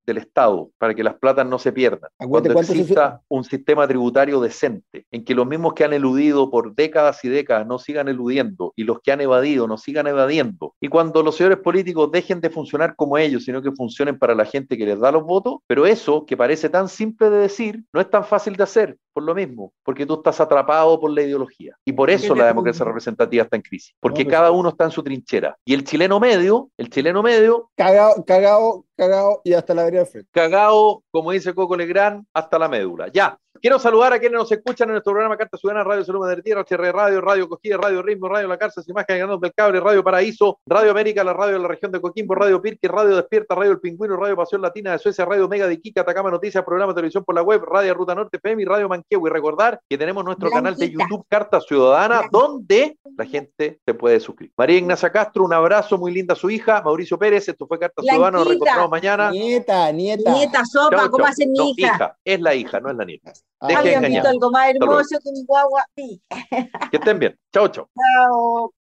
del Estado, para que las platas no se pierdan. Acuérdate Cuando cuánto se- exista un sistema tributario decente, en que los mismos que han eludido por décadas y décadas no sigan eludiendo, y los que han evadido no sigan evadiendo, y cuando los señores políticos dejen de funcionar como ellos, sino que funcionen para la gente que les da los votos, pero eso, que parece tan simple de decir, no es tan fácil de hacer, por lo mismo, porque tú estás atrapado por la ideología. Y por eso la democracia representativa está en crisis, porque No, pues- cada uno está en su trinchera. Y el chileno medio, el chileno medio, Cagado, cagado, cagado y hasta la vereda al frente. cagado, como dice Coco Legrand, hasta la médula. Ya. Quiero saludar a quienes nos escuchan en nuestro programa Carta Ciudadana, Radio Salud de Tierra, H R Radio, Radio Cogida, Radio Ritmo, Radio La Cárcel, Imagen Ganando del Cable, Radio Paraíso, Radio América, la radio de la región de Coquimbo, Radio Pirque, Radio Despierta, Radio El Pingüino, Radio Pasión Latina de Suecia, Radio Mega de Iquique, Atacama Noticias, programa de televisión por la web, Radio Ruta Norte F M y Radio Manquehue. Y recordar que tenemos nuestro canal de Blanquita. YouTube Carta Ciudadana, donde la gente se puede suscribir. María Ignacia Castro, un abrazo, muy linda su hija. Mauricio Pérez, esto fue Carta Ciudadana, nos Blanquita. reencontramos mañana. Nieta, nieta. Nieta, sopa, Chao, ¿cómo chao. hace mi No, hija? Es la hija, no es la nieta. Ah, Deje de Habían engañar. visto algo más Hasta luego. hermoso que mi guagua. Sí. Que estén bien. Chao, chao. Chao.